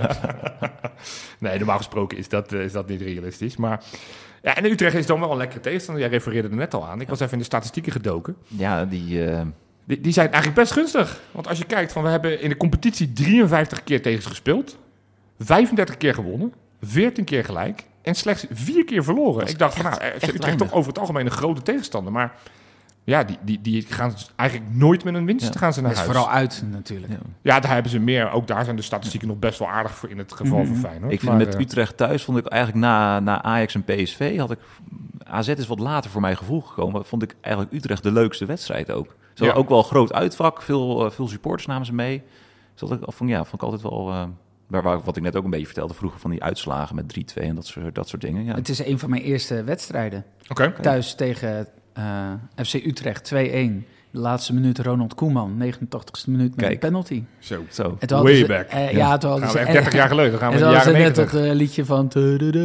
Nee, normaal gesproken is dat, uh, is dat niet realistisch, maar... Ja, en Utrecht is dan wel een lekkere tegenstander. Jij refereerde er net al aan. Ik was even in de statistieken gedoken. ja, die... Uh, Die, die zijn eigenlijk best gunstig. Want als je kijkt, van we hebben in de competitie drieënvijftig keer tegen ze gespeeld. vijfendertig keer gewonnen. veertien keer gelijk. En slechts vier keer verloren. Ik dacht van, nou, F C Utrecht weinig. toch over het algemeen een grote tegenstander. Maar ja, die, die, die gaan eigenlijk nooit met een winst Ja. gaan ze naar Dat is huis. vooral uit, natuurlijk. ja. Ja, daar hebben ze meer. Ook daar zijn de statistieken nog best wel aardig voor in het geval Mhm. van Feyenoord. Ik vind Maar, met eh, Utrecht thuis vond ik eigenlijk na, na Ajax en P S V had ik A Z is wat later voor mijn gevoel gekomen. Vond ik eigenlijk Utrecht de leukste wedstrijd ook. Ze hadden Ja. ook wel een groot uitvak, veel, uh, veel supporters namen ze mee. Dus dat ik vond, ja, vond ik altijd wel. Uh, waar, waar, wat ik net ook een beetje vertelde vroeger van die uitslagen met drie twee en dat soort, dat soort dingen. Ja. Het is een van mijn eerste wedstrijden. Oké. Thuis tegen uh, F C Utrecht twee-een. De laatste minuut Ronald Koeman, negenentachtigste minuut met Kijk. een penalty. Zo. Zo. En toen hadden Way ze- back. eh, Ja. ja, toen hadden Gaan ze... we echt dertig jaar geleden. Dan gaan we en in de toen hadden jaren ze net negentig. dat uh, liedje van...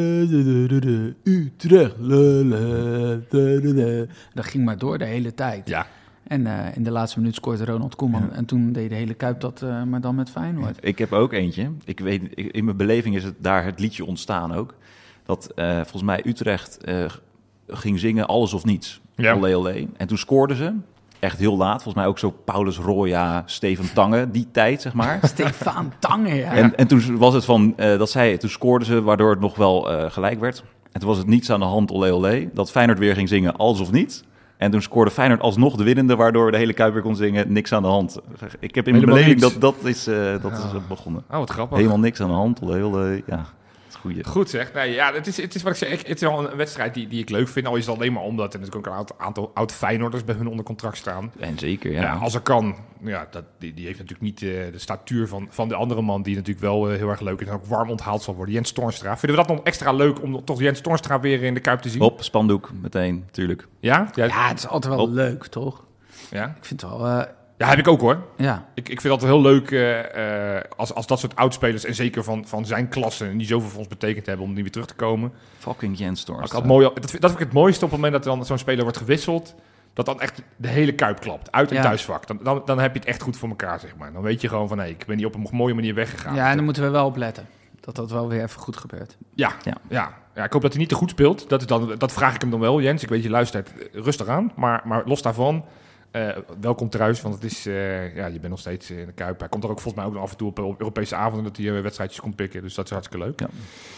Utrecht. Dat ging maar door de hele tijd. Ja. En uh, in de laatste minuut scoorde Ronald Koeman. Ja. En toen deed de hele Kuip dat, uh, maar dan met Feyenoord. Ik heb ook eentje. Ik weet, ik- in mijn beleving is het daar het liedje ontstaan ook. Dat uh, volgens mij Utrecht uh, ging zingen Alles of Niets. Ja. Olé, olé. En toen scoorden ze. Echt heel laat. Volgens mij ook zo Paulus Roya, Steven Tange. Die tijd, zeg maar. Stefan Tange, ja. En, en toen was het van, uh, dat zei je, toen scoorden ze, waardoor het nog wel uh, gelijk werd. En toen was het niets aan de hand, olé, olé. Dat Feyenoord weer ging zingen Alles of Niets. En toen scoorde Feyenoord alsnog de winnende, waardoor de hele Kuip weer kon zingen niks aan de hand. Ik heb in mijn Helemaal beleving niets. dat dat is, uh, dat is uh, begonnen. Oh, wat grappig. Helemaal niks aan de hand, olé, olé. Ja, dat is goeie. Goed zeg. Nee, ja, het is, het is wat ik zeg. Ik, het is wel een wedstrijd die, die ik leuk vind. Al is het alleen maar omdat er natuurlijk ook een aantal, aantal oud Feyenoorders bij hun onder contract staan. En zeker, ja. Ja, als er kan. Ja, dat, die, die heeft natuurlijk niet uh, de statuur van, van de andere man die natuurlijk wel uh, heel erg leuk is en ook warm onthaald zal worden. Jens Toornstra. Vinden we dat nog extra leuk om toch Jens Toornstra weer in de Kuip te zien? Hop, spandoek, meteen, tuurlijk. Ja? Ja, ja. Ja, het is altijd wel Op. leuk, toch? Ik vind het wel... Uh, ja, heb ik ook hoor. ja. Ik, ik vind dat heel leuk uh, uh, als, als dat soort oudspelers en zeker van, van zijn klasse en die zoveel voor ons betekend hebben om niet weer terug te komen. Fucking Jens Als ik Toornstra. dat, mooi, dat, vind, dat vind ik het mooiste op het moment dat er dan zo'n speler wordt gewisseld. Dat dan echt de hele Kuip klapt. Uit een Ja. thuisvak. Dan, dan, dan heb je het echt goed voor elkaar, zeg maar. Dan weet je gewoon van, hé, ik ben hier op een mooie manier weggegaan. ja, en dan moeten we wel op letten. Dat dat wel weer even goed gebeurt. Ja, Ja. ja. ja, ik hoop dat hij niet te goed speelt. Dat, is dan, dat vraag ik hem dan wel, Jens. Ik weet, je luistert rustig aan. Maar, maar los daarvan, uh, welkom thuis. Want het is, uh, ja, je bent nog steeds in de Kuip. Hij komt er ook volgens mij ook nog af en toe op, op Europese avonden dat hij uh, wedstrijdjes komt pikken. Dus dat is hartstikke leuk. Ja.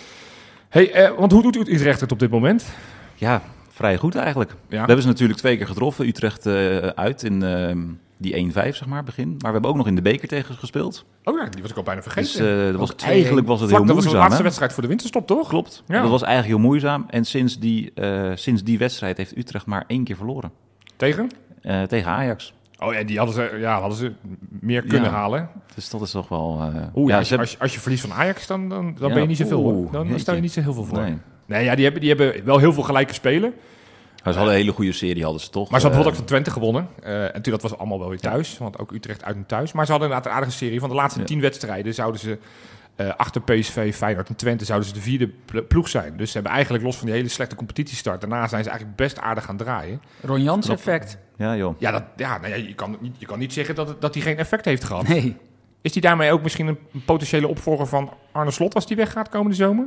Hey, uh, want hoe doet Utrecht het op dit moment? Ja, vrij goed eigenlijk. Ja. We hebben ze natuurlijk twee keer getroffen. Utrecht uh, uit in uh, die één vijf, zeg maar, begin. Maar we hebben ook nog in de beker tegen ze gespeeld. Oh ja, die was ik al bijna vergeten. Dus uh, dat was, twee-één. eigenlijk was het Vlak, heel dat was de moeizaam. laatste hè? wedstrijd voor de winterstop, toch? Klopt. Ja. Dat was eigenlijk heel moeizaam. En sinds die, uh, sinds die wedstrijd heeft Utrecht maar één keer verloren. Tegen? Uh, tegen Ajax. Oh ja, die hadden ze, ja, hadden ze meer kunnen Ja. halen. Dus dat is toch wel... Uh, Oeh, ja, ja, als, ze je, als, je, als je verliest van Ajax, dan, dan, dan Ja, ben je niet zoveel hoor. oeh, Dan, dan jeetje. stel je niet zo heel veel voor. Nee. Nee, ja, die hebben, die hebben wel heel veel gelijke spelen. Maar ze hadden een hele goede serie, hadden ze toch. Maar ze hadden bijvoorbeeld Uh, ook van Twente gewonnen. Uh, en toen dat was allemaal wel weer thuis. Want ook Utrecht uit en thuis. Maar ze hadden inderdaad een aardige serie. Van de laatste Ja. tien wedstrijden zouden ze uh, achter P S V, Feyenoord en Twente zouden ze de vierde pl- ploeg zijn. Dus ze hebben eigenlijk los van die hele slechte competitiestart. Daarna zijn ze eigenlijk best aardig gaan draaien. Ron Jans effect. ja, joh. Ja, dat, ja, nou ja je, kan niet, je kan niet zeggen dat, het, dat hij geen effect heeft gehad. Nee. Is hij daarmee ook misschien een potentiële opvolger van Arne Slot als die weggaat komende zomer?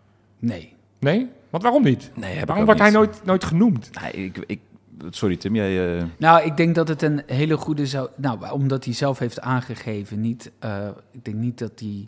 Nee. Nee? Want waarom niet? Nee, heb ik Waarom ook wordt hij niet. nooit, nooit genoemd? Nee, ik, ik, sorry Tim, jij... Uh... Nou, ik denk dat het een hele goede zou... Nou, omdat hij zelf heeft aangegeven, niet, uh, ik denk niet dat hij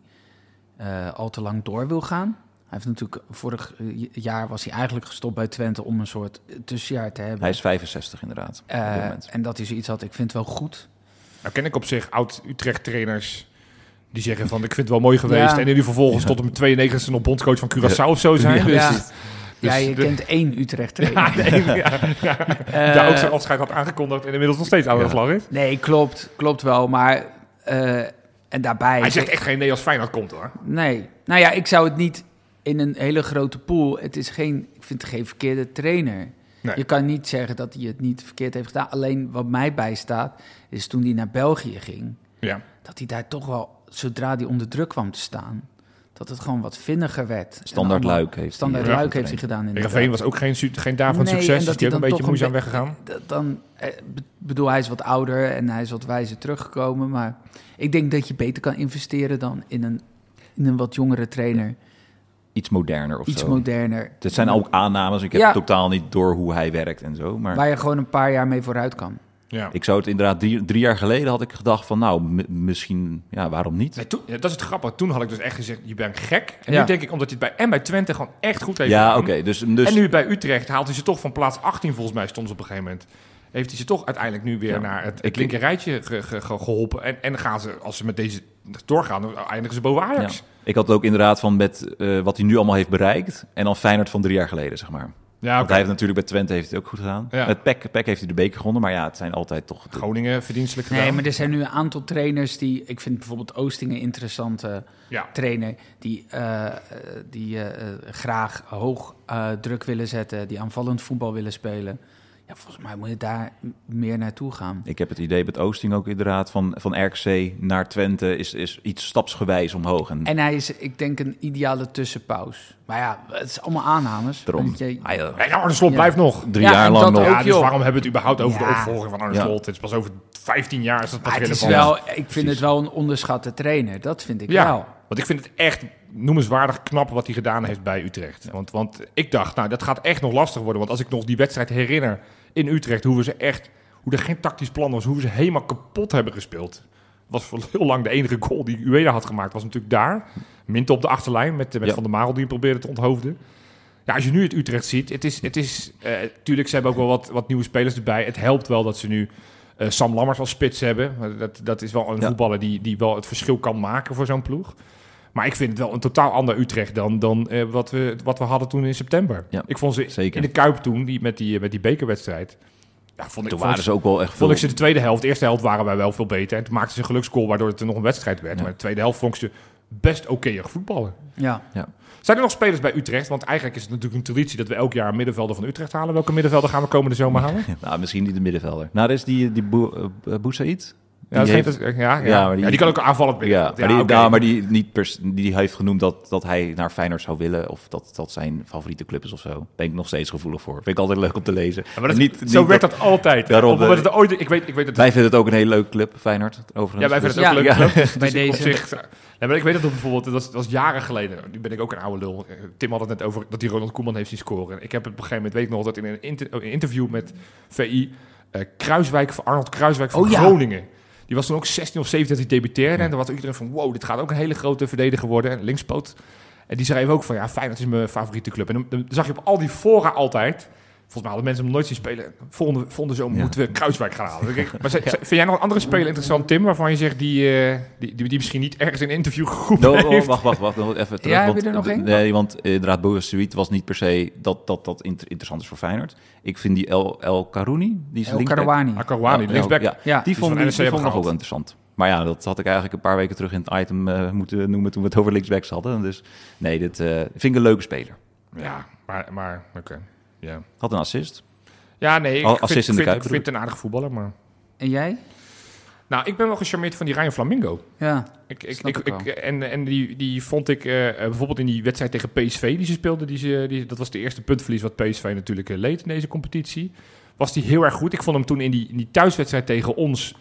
uh, al te lang door wil gaan. Hij heeft natuurlijk, vorig jaar was hij eigenlijk gestopt bij Twente om een soort tussenjaar te hebben. Hij is vijfenzestig inderdaad. Uh, op dit moment. En dat hij zoiets had, ik vind het wel goed. Nou ken ik op zich oud-Utrecht-trainers die zeggen van ik vind het wel mooi geweest. Ja. En die vervolgens ja. tot op tweeënnegentigste nog bondscoach van Curaçao ja. of zo zijn. Ja, dus, ja. dus, ja, je de, kent één Utrecht-trainer. Ja, nee, ja, ja. Uh, Daar ook zijn afscheid had aangekondigd en inmiddels nog steeds aan de slag is. Nee, klopt. Klopt wel, maar... Uh, en daarbij... Hij zegt echt geen nee als Feyenoord komt hoor. Nee. Nou ja, ik zou het niet in een hele grote pool... Het is geen... Ik vind het geen verkeerde trainer. Nee. Je kan niet zeggen dat hij het niet verkeerd heeft gedaan. Alleen wat mij bijstaat, is toen hij naar België ging... Ja. Dat hij daar toch wel, zodra hij onder druk kwam te staan... dat het gewoon wat vinniger werd. Standaard Luik heeft Standaard hij, Luik heeft hij gedaan. Heerenveen was ook geen, geen daarvan nee, succes, dus die ook een beetje moeizaam een weggegaan. Dan, eh, bedoel, hij is wat ouder en hij is wat wijzer teruggekomen. Maar ik denk dat je beter kan investeren dan in een, in een wat jongere trainer. Iets moderner of Iets zo. Iets moderner. Dit zijn ook aannames. Ik heb ja. totaal niet door hoe hij werkt en zo. Maar... Waar je gewoon een paar jaar mee vooruit kan. Ja. Ik zou het inderdaad drie, drie jaar geleden had ik gedacht van nou, m- misschien, ja, waarom niet? Nee, toen, ja, dat is het grappige. Toen had ik dus echt gezegd, je bent gek. En ja. nu denk ik, omdat hij het bij en bij Twente gewoon echt goed heeft ja, gedaan. oké. Okay, dus, dus... En nu bij Utrecht haalt hij ze toch van plaats achttien volgens mij, stond ze op een gegeven moment. Heeft hij ze toch uiteindelijk nu weer ja. naar het, het linker rijtje ge, ge, ge, geholpen. En, en gaan ze, als ze met deze doorgaan, dan eindigen ze boven Ajax. Ja. Ik had het ook inderdaad van met uh, wat hij nu allemaal heeft bereikt. En dan Feyenoord van drie jaar geleden, zeg maar. Ja, okay. Want hij heeft natuurlijk bij Twente heeft hij ook goed gedaan. Ja. Met P E C, P E C heeft hij de beker gewonnen, maar ja, het zijn altijd toch... De... Groningen verdienstelijk gedaan. Nee, maar er zijn nu een aantal trainers die... Ik vind bijvoorbeeld Oosting een interessante ja. trainer... die, uh, die uh, graag hoog uh, druk willen zetten, die aanvallend voetbal willen spelen. Ja, volgens mij moet je daar meer naartoe gaan. Ik heb het idee met Oosting ook inderdaad van, van R K C naar Twente is, is iets stapsgewijs omhoog. En, en hij is, ik denk, een ideale tussenpaus. Maar ja, het is allemaal aannames. Daarom. Je, ah, ja. Ja, Arne Slot ja. blijft nog. Drie ja, jaar lang nog. Ja, dus waarom hebben we het überhaupt over ja. de opvolger van Arne ja. Slot? Het is pas over vijftien jaar. Is dat pas het is wel, ik vind Precies. het wel een onderschatte trainer. Dat vind ik ja. wel. Want ik vind het echt noemenswaardig knap wat hij gedaan heeft bij Utrecht. Want, want ik dacht, nou, dat gaat echt nog lastig worden. Want als ik nog die wedstrijd herinner in Utrecht, hoe we ze echt, hoe er geen tactisch plan was, hoe we ze helemaal kapot hebben gespeeld. Was voor heel lang de enige goal die Ueda had gemaakt, was natuurlijk daar. Minte op de achterlijn met, met ja. Van der Marel die hem probeerde te onthoofden. Ja, als je nu het Utrecht ziet, het is, het is uh, tuurlijk, ze hebben ook wel wat, wat nieuwe spelers erbij. Het helpt wel dat ze nu uh, Sam Lammers als spits hebben. Dat, dat is wel een ja. voetballer die, die wel het verschil kan maken voor zo'n ploeg. Maar ik vind het wel een totaal ander Utrecht dan, dan uh, wat, we, wat we hadden toen in september. Ja, ik vond ze zeker. in de Kuip toen, die, met, die, met die bekerwedstrijd. Ja, vond ik, toen waren ze ook wel echt vond veel... ik ze de tweede helft, de eerste helft waren wij wel veel beter. En toen maakten ze een geluksgoal waardoor het er nog een wedstrijd werd. Ja. Maar de tweede helft vond ik ze best oké voetballen. Ja. ja. Zijn er nog spelers bij Utrecht? Want eigenlijk is het natuurlijk een traditie dat we elk jaar een middenvelder van Utrecht halen. Welke middenvelder gaan we komende zomer halen? nou, misschien niet de middenvelder. Nou, dat is die, die Bo- uh, Boussaïd. Ja, die, heeft, ja, ja. Ja, maar die, ja, die kan ook aanvallend middenveld. Ja, maar, die, ja, okay. nou, maar die, niet pers- die heeft genoemd dat, dat hij naar Feyenoord zou willen. Of dat dat zijn favoriete club is of zo. Daar ben ik nog steeds gevoelig voor. Vind ik altijd leuk om te lezen. Ja, maar dat, niet, zo niet werd dat, dat altijd. Daarom, uh, het ooit, ik weet, ik weet het wij vinden het ook een hele leuke club, Feyenoord. Overigens. Ja, wij vinden het ook ja, een leuke ja. club. Bij dus deze. Zich, ja, maar ik weet het ook bijvoorbeeld, dat was, dat was jaren geleden. Nu ben ik ook een oude lul. Tim had het net over dat hij Ronald Koeman heeft zien scoren. Ik heb het op een gegeven moment, weet ik nog, dat in een, inter, een interview met V I... Uh, Kruiswijk, Arnold Kruiswijk van oh, ja. Groningen... Die was toen ook zestien of zeventien dat hij debuteerde. Ja. En dan was iedereen van, wow, dit gaat ook een hele grote verdediger worden. En linkspoot. En die schreef ook van, ja, Feyenoord is mijn favoriete club. En dan, dan zag je op al die fora altijd... Volgens mij hadden mensen hem nooit zien spelen. Volgende, volgende zomer ja. moeten we Kruiswijk gaan halen. Maar z- z- vind jij nog een andere speler interessant, Tim? Waarvan je zegt, die, uh, die, die, die misschien niet ergens in een interview goed no, heeft? Wacht, wacht, wacht. Nog even terug. Ja, want, heb je er nog één? Nee, want inderdaad, Boussaïd was niet per se dat dat, dat inter- interessant is voor Feyenoord. Ik vind die El, El Karouni, die is El linksback. Karouani. El Karouani, linksback. Ja, ja. die vond, die, die vond ik nog ook wel interessant. Maar ja, dat had ik eigenlijk een paar weken terug in het item uh, moeten noemen toen we het over linksbacks hadden. Dus nee, dit uh, vind ik een leuke speler. Ja, maar, maar oké. Okay. Yeah. Had een assist. Ja, nee, ik assist vind, in de vind, Kuip, ik vind het een aardige voetballer, maar... En jij? Nou, ik ben wel gecharmeerd van die Ryan Flamingo. Ja, ik, ik, ik, ik, En, en die, die vond ik uh, bijvoorbeeld in die wedstrijd tegen P S V die ze speelden. Die ze, die, dat was de eerste puntverlies wat P S V natuurlijk uh, leed in deze competitie. Was die heel erg goed. Ik vond hem toen in die, in die thuiswedstrijd tegen ons...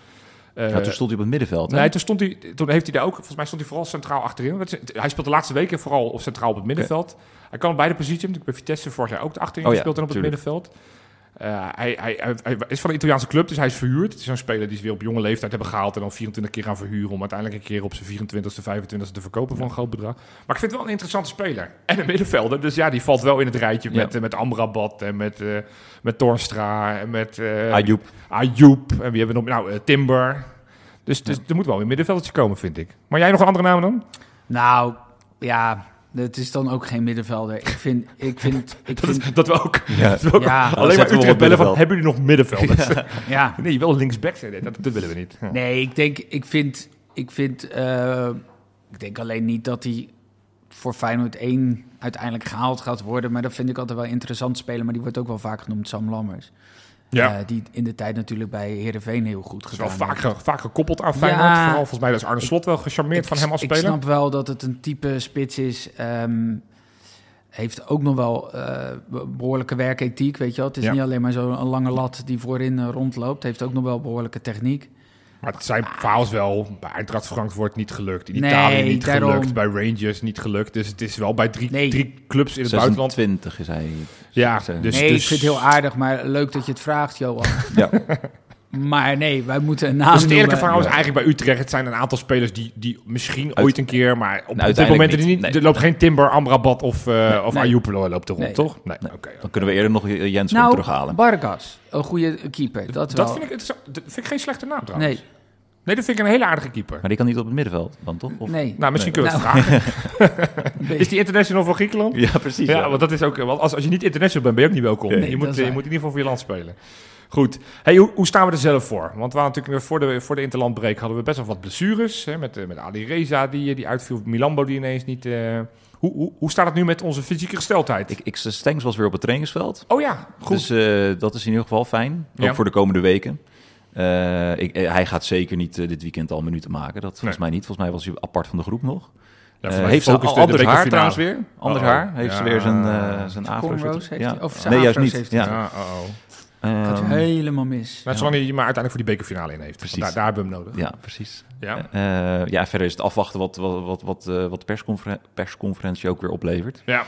Uh, ja, toen stond hij op het middenveld. Hè? Nee, toen, stond hij, toen heeft hij daar ook... Volgens mij stond hij vooral centraal achterin. Hij speelt de laatste weken vooral op centraal op het middenveld. Okay. Hij kan op beide posities. Natuurlijk bij Vitesse vorig jaar ook de achterin oh, gespeeld ja, en op tuurlijk. het middenveld. Uh, hij, hij, hij, hij is van een Italiaanse club, dus hij is verhuurd. Het is zo'n speler die ze weer op jonge leeftijd hebben gehaald... en dan vierentwintig keer gaan verhuren... om uiteindelijk een keer op zijn vierentwintigste, vijfentwintigste te verkopen... voor een groot bedrag. Maar ik vind het wel een interessante speler. En een middenvelder, dus ja, die valt wel in het rijtje... met, ja. met Amrabat en met, uh, met Toornstra en met... Uh, Ayoub. Ayoub. En wie hebben we nog? Nou, uh, Timber. Dus, dus ja. er moet wel een middenveldertje komen, vind ik. Maar jij nog een andere naam dan? Nou, ja... Het is dan ook geen middenvelder. Ik vind... Ik vind, ik dat, vind is, dat we ook... Ja. Dat we ook ja. alleen maar Utrecht bellen van... Hebben jullie nog middenvelders? Ja. ja. Nee, je wil linksback zijn. Dat, dat willen we niet. Ja. Nee, ik denk... Ik vind... Ik vind... Uh, ik denk alleen niet dat hij voor Feyenoord één uiteindelijk gehaald gaat worden. Maar dat vind ik altijd wel interessant spelen. Maar die wordt ook wel vaak genoemd Sam Lammers. Ja. Uh, die in de tijd natuurlijk bij Heerenveen heel goed gedaan heeft. Het is wel vaak, ge, vaak gekoppeld aan Feyenoord. Ja, vooral volgens mij is Arne Slot wel gecharmeerd ik, van hem als speler. Ik snap wel dat het een type spits is. Um, heeft ook nog wel uh, behoorlijke werkethiek, weet je wel. Het is ja. niet alleen maar zo'n lange lat die voorin uh, rondloopt. Heeft ook nog wel behoorlijke techniek. Maar het zijn verhaal is wel bij Eintracht Frankfurt niet gelukt. In Italië nee, niet daarom... gelukt. Bij Rangers niet gelukt. Dus het is wel bij drie, nee. drie clubs in het buitenland. zesentwintig is hij. Ja, dus, nee, dus... ik vind het heel aardig, maar leuk dat je het vraagt, Johan. Ja. Maar nee, wij moeten een naam. Dus het eerlijke verhaal is eigenlijk bij Utrecht. Het zijn een aantal spelers die, die misschien Uit... ooit een keer, maar op, nou, op dit moment niet. niet nee. Er loopt geen Timber, Amrabat of, uh, nee, of nee. Ayoub loopt er rond, nee. toch? Nee. Nee. Okay, dan kunnen we eerder nog Jens nou, terughalen. Vargas, een goede keeper. Dat, dat vind, ik, dat vind ik geen slechte naam trouwens. Nee. Nee, dat vind ik een hele aardige keeper. Maar die kan niet op het middenveld dan, toch? Of? Nee. Nou, misschien nee. kunnen we nou. het vragen. Is die international van Griekenland? Ja, precies. Ja, ja. want dat is ook... Want als, als je niet international bent, ben je ook niet welkom. Nee, je, moet, je moet in ieder geval voor je land spelen. Goed. Hey, hoe, hoe staan we er zelf voor? Want we hadden natuurlijk voor de, voor de interlandbreak hadden we best wel wat blessures. Hè, met, met Ali Reza die, die uitviel. Milambo die ineens niet... Uh, hoe, hoe, hoe staat het nu met onze fysieke gesteldheid? Ik, ik Stengs was weer op het trainingsveld. Oh ja, goed. Dus uh, dat is in ieder geval fijn. Ook ja. voor de komende weken. Uh, ik, hij gaat zeker niet uh, dit weekend al minuten maken. Dat volgens nee. mij niet. Volgens mij was hij apart van de groep nog. Ja, uh, heeft ze al anders haar trouwens weer? Anders oh, oh. haar? Heeft ja. ze weer zijn, uh, zijn afro? Ja. Of nee, juist niet. Ja. Ja, oh, oh. Um, gaat helemaal mis. Nou, zolang hij maar uiteindelijk voor die bekerfinale in heeft. Precies. Daar, daar hebben we hem nodig. Ja, precies. Ja, uh, ja verder is het afwachten wat, wat, wat, wat, uh, wat de persconferen- persconferentie ook weer oplevert. Ja.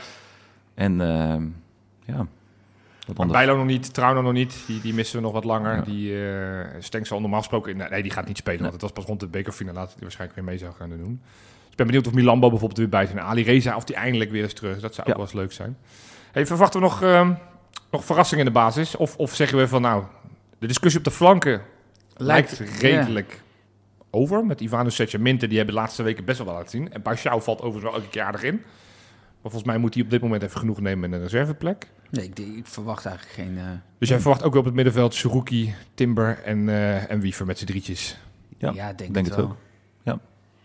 En uh, ja... Bijlo nog niet, Trouwner nog niet. Die, die missen we nog wat langer. Ja. Die uh, Stenks zal normaal gesproken... Nee, die gaat niet spelen, nee. want het was pas rond de bekerfinale dat hij waarschijnlijk weer mee zou gaan doen. Dus ik ben benieuwd of Milambo bijvoorbeeld weer bij zijn. Ali Reza, of die eindelijk weer is terug. Dat zou ook ja. wel eens leuk zijn. Hey, verwachten we nog, uh, nog verrassingen in de basis? Of, of zeggen we van nou, de discussie op de flanken lijkt, lijkt redelijk ja. over. Met Ivanovic en Minter, die hebben de laatste weken best wel wel laten zien. En Paixão valt overigens wel elke keer aardig in. Maar volgens mij moet hij op dit moment even genoeg nemen met een reserveplek. Nee, ik, ik verwacht eigenlijk geen... Uh... Dus jij verwacht ook weer op het middenveld Suruki, Timber en, uh, en Wiever met z'n drietjes? Ja, ja denk, denk het wel. Ja.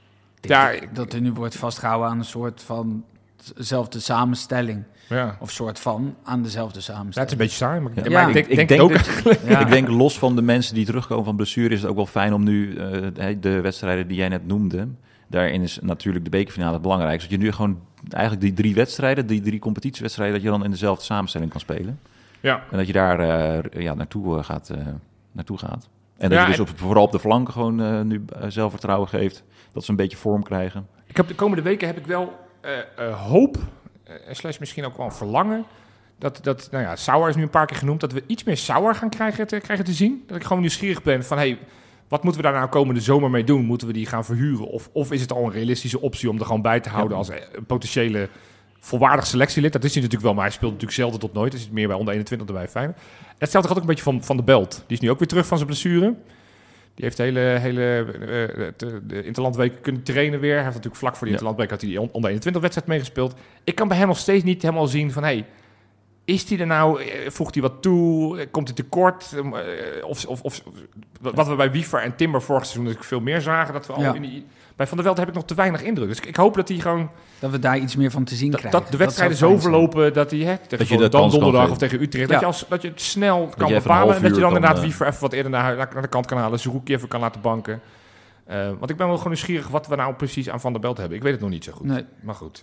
Ik denk ja, dat, dat er nu wordt vastgehouden aan een soort van dezelfde samenstelling. Ja. Of soort van aan dezelfde samenstelling. Ja, het is een beetje saai, maar, ja. maar ja. ik denk, ik, denk, denk ook dat, ja. Ik denk los van de mensen die terugkomen van blessure is het ook wel fijn om nu uh, de wedstrijden die jij net noemde... Daarin is natuurlijk de bekerfinale het belangrijkste. Dat je nu gewoon eigenlijk die drie wedstrijden, die drie competitiewedstrijden, dat je dan in dezelfde samenstelling kan spelen. Ja. En dat je daar uh, ja, naartoe, uh, gaat, uh, naartoe gaat. En dat ja, je dus op, vooral op de flanken gewoon uh, nu uh, zelfvertrouwen geeft. Dat ze een beetje vorm krijgen. Ik heb de komende weken heb ik wel uh, uh, hoop, uh, slash misschien ook wel een verlangen. Dat, dat, nou ja, Sauer is nu een paar keer genoemd. Dat we iets meer Sauer gaan krijgen te, krijgen te zien. Dat ik gewoon nieuwsgierig ben van... Hey, wat moeten we daar nou komende zomer mee doen? Moeten we die gaan verhuren? Of, of is het al een realistische optie om er gewoon bij te houden... Ja. als een potentiële volwaardig selectielid? Dat is hij natuurlijk wel, maar hij speelt natuurlijk zelden tot nooit. Hij zit meer bij onder eenentwintig erbij. Fijn. Hetzelfde gaat ook een beetje van, van de Belt. Die is nu ook weer terug van zijn blessure. Die heeft de hele, hele uh, de, de Interlandweek kunnen trainen weer. Hij heeft natuurlijk vlak voor die ja. Interlandweek... had hij die onder eenentwintig wedstrijd meegespeeld. Ik kan bij hem nog steeds niet helemaal zien van... Hey, is hij er nou? Voegt hij wat toe? Komt hij tekort? Of, of, of wat we bij Wiever en Timber vorig seizoen natuurlijk veel meer zagen. Dat we al ja. in die, bij Van der Velde heb ik nog te weinig indruk. Dus ik, ik hoop dat hij gewoon... Dat we daar iets meer van te zien dat, krijgen. Dat de wedstrijden zo verlopen dat hij... Hè, dat je dan donderdag of tegen Utrecht... Ja. Dat, je als, dat je het snel dat kan bepalen. En dat je dan inderdaad uh... Wiever even wat eerder naar, naar de kant kan halen. Zerouki even kan laten banken. Uh, want ik ben wel gewoon nieuwsgierig wat we nou precies aan Van der Velde hebben. Ik weet het nog niet zo goed. Nee. Maar goed.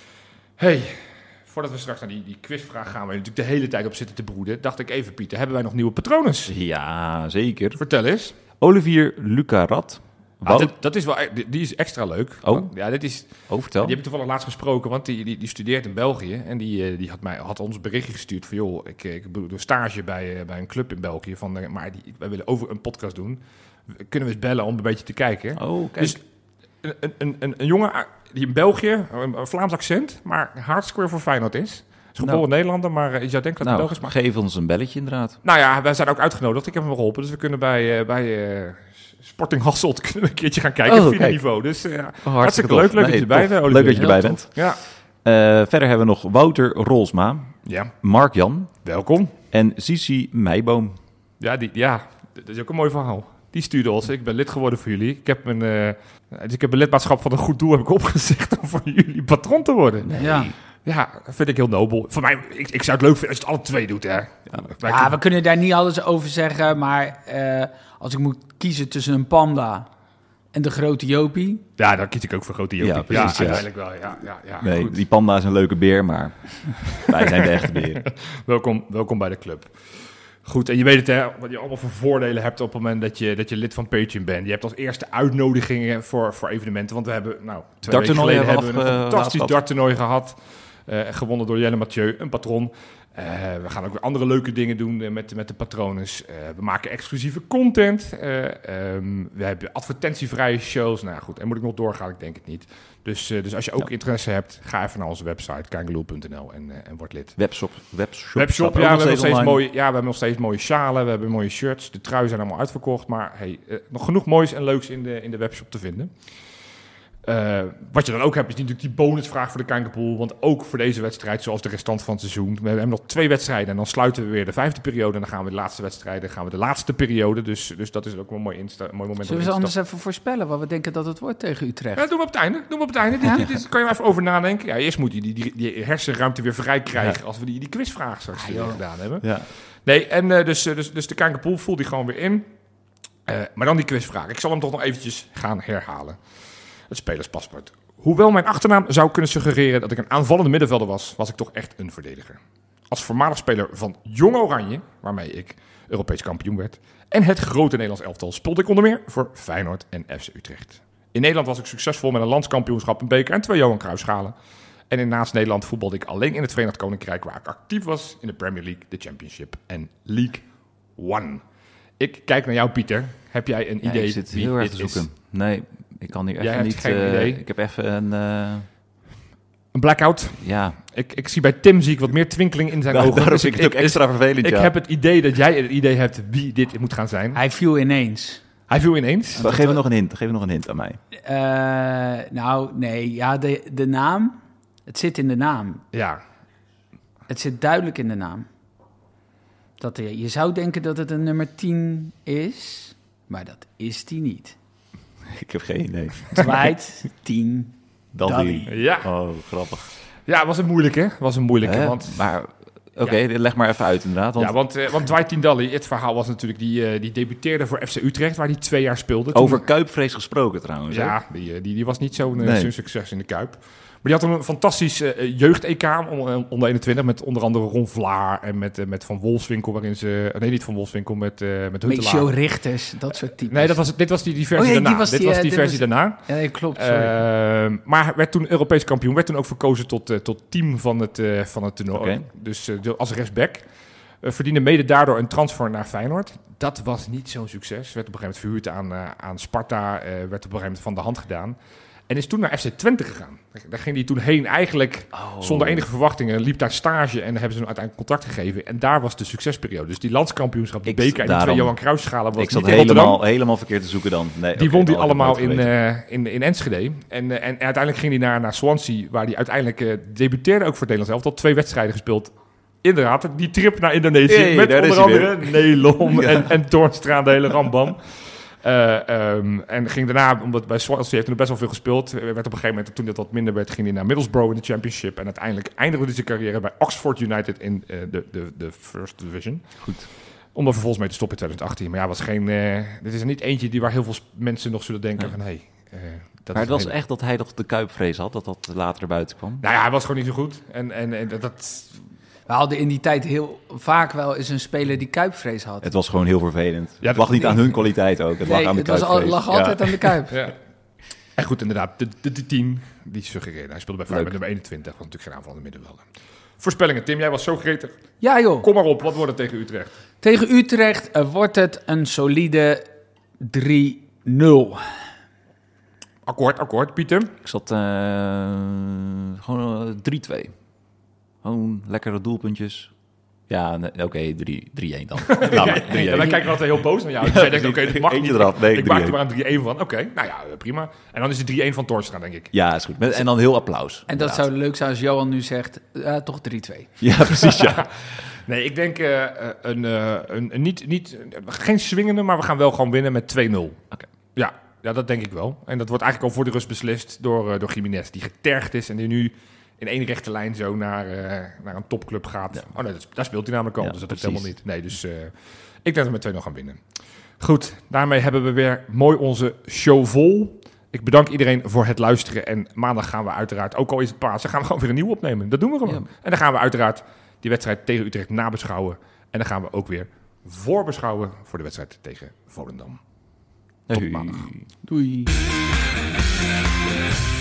Hey... Voordat we straks naar die, die quizvraag gaan, waar je natuurlijk de hele tijd op zitten te broeden, dacht ik even, Pieter, hebben wij nog nieuwe patronen? Ja, zeker. Vertel eens. Olivier Lucarat. Ah, dat, dat is wel, die, die is extra leuk. Oh, ja, dit is, oh vertel. Die heb ik toevallig laatst gesproken, want die, die, die studeert in België. En die, die had, mij, had ons een berichtje gestuurd van, joh, ik, ik doe stage bij, bij een club in België. Van, maar die, wij willen over een podcast doen. Kunnen we eens bellen om een beetje te kijken? Oh, kijk. Dus een, een, een, een jongen die in België, een, een Vlaams accent, maar hartstikke voor Feyenoord is. Is geboren Nou. Nederlander, maar je zou denken dat hij Nou, Belgisch is. Maar... geef ons een belletje inderdaad. Nou ja, wij zijn ook uitgenodigd. Ik heb hem geholpen, dus we kunnen bij, uh, bij uh, Sporting Hasselt kunnen we een keertje gaan kijken. Oh, op vierde kijk. niveau. Dus uh, Oh, hartstikke leuk. Leuk Nee, dat je erbij tof. bent, Leuk Olivier. dat je erbij Heel bent. Ja, Uh, verder hebben we nog Wouter Rolsma, ja. Mark-Jan Welkom. en Sissi Meiboom. Ja, die, ja, dat is ook een mooi verhaal. Die stuurde ons. Ik ben lid geworden voor jullie. Ik heb een, uh, dus ik heb een lidmaatschap van een goed doel heb ik opgezegd om voor jullie patron te worden. Ja. Ja, dat vind ik heel nobel. Voor mij, ik, ik zou het leuk vinden als je het alle twee doet, hè. Ja, Ja, we kunnen daar niet alles over zeggen, maar uh, als ik moet kiezen tussen een panda en de grote Jopie... ja, dan kies ik ook voor grote Jopie. Ja, precies, ja. uiteindelijk wel. Ja, ja, ja, Nee, goed. die panda is een leuke beer, maar wij zijn de echte beren. welkom, welkom bij de club. Goed, en je weet het, hè, wat je allemaal voor voordelen hebt op het moment dat je, dat je lid van Patreon bent. Je hebt als eerste uitnodigingen voor, voor evenementen, want we hebben, nou, twee weken Darttoernooi geleden hebben hebben we we een af- fantastisch uh, darttoernooi gehad. Uh, gewonnen door Jelle Mathieu, een patron. Uh, we gaan ook weer andere leuke dingen doen uh, met, met de patronen. Uh, we maken exclusieve content. Uh, um, we hebben advertentievrije shows. Nou ja, goed, en moet ik nog doorgaan? Ik denk het niet. Dus, uh, dus als je ook Ja. interesse hebt, ga even naar onze website, kangaloo punt n l en, uh, en word lid. Webshop. Webshop, Webshop, staat ja, ook we hebben, nog steeds online. mooie, ja, we hebben nog steeds mooie sjalen, we hebben mooie shirts. De truien zijn allemaal uitverkocht, maar hey, uh, nog genoeg moois en leuks in de, in de webshop te vinden. Uh, wat je dan ook hebt, is natuurlijk die bonusvraag voor de Kankerpool. Want ook voor deze wedstrijd, zoals de restant van het seizoen. We hebben nog twee wedstrijden en dan sluiten we weer de vijfde periode. En dan gaan we de laatste wedstrijden, gaan we de laatste periode. Dus, dus dat is ook wel een mooi, insta- mooi moment. Zullen om we in te anders even voorspellen wat we denken dat het wordt tegen Utrecht? Ja, dat doen we op het einde. Doen we op het einde. Ja? Dit, dit, dit kan je maar even over nadenken. Ja, eerst moet je die, die, die hersenruimte weer vrij krijgen als we die, die quizvraag straks Ah, weer joh. gedaan hebben. Ja. Nee, en uh, dus, uh, dus, dus de Kankerpool voelt die gewoon weer in. Uh, maar dan die quizvraag. Ik zal hem toch nog eventjes gaan herhalen. Het spelerspaspoort. Hoewel mijn achternaam zou kunnen suggereren dat ik een aanvallende middenvelder was, was ik toch echt een verdediger. Als voormalig speler van Jong Oranje, waarmee ik Europees kampioen werd, en het grote Nederlands elftal speelde ik onder meer voor Feyenoord en F C Utrecht. In Nederland was ik succesvol met een landskampioenschap, een beker en twee Johan Cruijffschalen. En in naast Nederland voetbalde ik alleen in het Verenigd Koninkrijk, waar ik actief was in de Premier League, de Championship en League One. Ik kijk naar jou, Pieter. Heb jij een Ja, idee ik zit wie heel erg dit te zoeken. is? Nee, ik kan hier Jij even hebt niet... geen uh, idee? Ik heb even een... Uh, Een blackout? ja, Ik, ik zie bij Tim zie ik wat meer twinkeling in zijn daar, ogen. daarom Dus vind ik het ook extra vervelend, Ik ja. heb het idee dat jij het idee hebt wie dit moet gaan zijn. Hij viel ineens. Hij viel ineens. Geef me nog een hint, geef me nog een hint aan mij. Uh, nou, nee, ja, de, de naam. Het zit in de naam. Ja. Het zit duidelijk in de naam. Dat er, je zou denken dat het een nummer tien is, maar dat is die niet. Ik heb geen idee. Dwight tien. Dan Dally. die. Ja. Oh, grappig. Ja, was een moeilijke. Was een moeilijke. Hè? Want, Maar, oké, Ja. leg maar even uit inderdaad. Want ja, want, uh, want Dwight Tindalli, het verhaal was natuurlijk, die, uh, die debuteerde voor F C Utrecht, waar hij twee jaar speelde. Toen- over Kuipvrees gesproken trouwens. hè? Ja, die, uh, die, die was niet zo'n uh, Nee. zo'n succes in de Kuip. Maar die had een fantastisch uh, jeugd-E K onder, onder eenentwintig, met onder andere Ron Vlaar en met, uh, met Van Wolfswinkel, waarin ze... Nee, niet Van Wolfswinkel, met, uh, met Met Huntelaar. Joe Richters, dat soort types. Nee, dat was, dit was die, die versie Oh, nee, daarna. die was dit die, was uh, die dit versie was- daarna. Ja, nee, klopt, sorry. Uh, maar werd toen Europees kampioen. Werd toen ook verkozen tot, uh, tot team van het, uh, van het toernooi. Oké. Dus uh, de- als rechtsback. Uh, verdiende mede daardoor een transfer naar Feyenoord. Dat was niet zo'n succes. Werd op een gegeven moment verhuurd aan, uh, aan Sparta. Uh, werd op een gegeven moment van de hand gedaan. En is toen naar F C Twente gegaan. Daar ging hij toen heen eigenlijk Oh. zonder enige verwachtingen. Liep daar stage en hebben ze hem uiteindelijk contract gegeven. En daar was de succesperiode. Dus die landskampioenschap, de Ik- beker en die daarom. twee Johan Cruijffschalen was Ik zat niet in Rotterdam. helemaal, helemaal verkeerd te zoeken dan. Nee, Die oké, won die dat had ik allemaal nooit in, geweten. uh, in, in Enschede. En, uh, en uiteindelijk ging hij naar, naar Swansea, waar hij uiteindelijk uh, debuteerde ook voor het Nederlands elftal. Twee wedstrijden gespeeld. Inderdaad, die trip naar Indonesië Hey, met daar is onder hij andere Nelom Ja. en, en Toornstra, de hele rambam. Uh, um, en ging daarna, omdat bij Swansea heeft hij best wel veel gespeeld, werd op een gegeven moment, toen dat wat minder werd, ging hij naar Middlesbrough in de Championship. En uiteindelijk eindigde hij zijn carrière bij Oxford United in uh, de, de, de First Division. Goed. Om er vervolgens mee te stoppen in twintig achttien. Maar ja, was geen, uh, dit is er niet eentje die waar heel veel sp- mensen nog zullen denken Ja. van, hé, hey, uh, dat Maar is het was een hele- echt dat hij toch de Kuipvrees had, dat dat later naar buiten kwam. Nou ja, hij was gewoon niet zo goed. En, en, en dat- dat... We hadden in die tijd heel vaak wel eens een speler die kuipvrees had. Het was gewoon heel vervelend. Ja, het lag niet nee. aan hun kwaliteit ook. Het nee, lag aan de het was al, kuipvrees. lag altijd Ja. aan de kuip. Ja. En goed, inderdaad, de, de, de tien, die suggereerde. Hij speelde bij Feyenoord Leuk. nummer eenentwintig, was natuurlijk geen aanvallende middenvelder. Voorspellingen, Tim, jij was zo gretig. Ja joh, Kom maar op, wat wordt het tegen Utrecht? tegen Utrecht uh, wordt het een solide drie nul. Akkoord, akkoord. Pieter? Ik zat uh, gewoon uh, drie twee. Gewoon lekkere doelpuntjes. Ja, nee, oké, okay, drie-een dan. Nou, Ja, drie-een. dan kijken we altijd heel boos naar jou. Dus jij denkt, oké, okay, dat mag Eentje niet. eraf. Nee, ik maak er drie-een. maar een drie-een van. Oké, okay, nou ja, prima. En dan is het drie-een van Torstra, denk ik. Ja, is goed. Met, en dan heel applaus. En dat inderdaad. zou leuk zijn als Johan nu zegt, uh, toch drie twee. Ja, precies, ja. Nee, ik denk uh, een, uh, een, een niet, niet, geen swingende, maar we gaan wel gewoon winnen met twee nul. Oké. Ja, ja, dat denk ik wel. En dat wordt eigenlijk al voor de rust beslist door, uh, door Gimenez, die getergd is en die nu in één rechte lijn zo naar, uh, naar een topclub gaat. Ja. Oh nee, dat, daar speelt hij namelijk al, Ja, dus dat is precies. helemaal niet. Nee, dus uh, ik denk dat we met twee nul gaan winnen. Goed, daarmee hebben we weer mooi onze show vol. Ik bedank iedereen voor het luisteren. En maandag gaan we uiteraard, ook al is het Pasen, gaan we gewoon weer een nieuw opnemen. Dat doen we gewoon. Ja. En dan gaan we uiteraard die wedstrijd tegen Utrecht nabeschouwen. En dan gaan we ook weer voorbeschouwen voor de wedstrijd tegen Volendam. Tot Hey. maandag. Doei.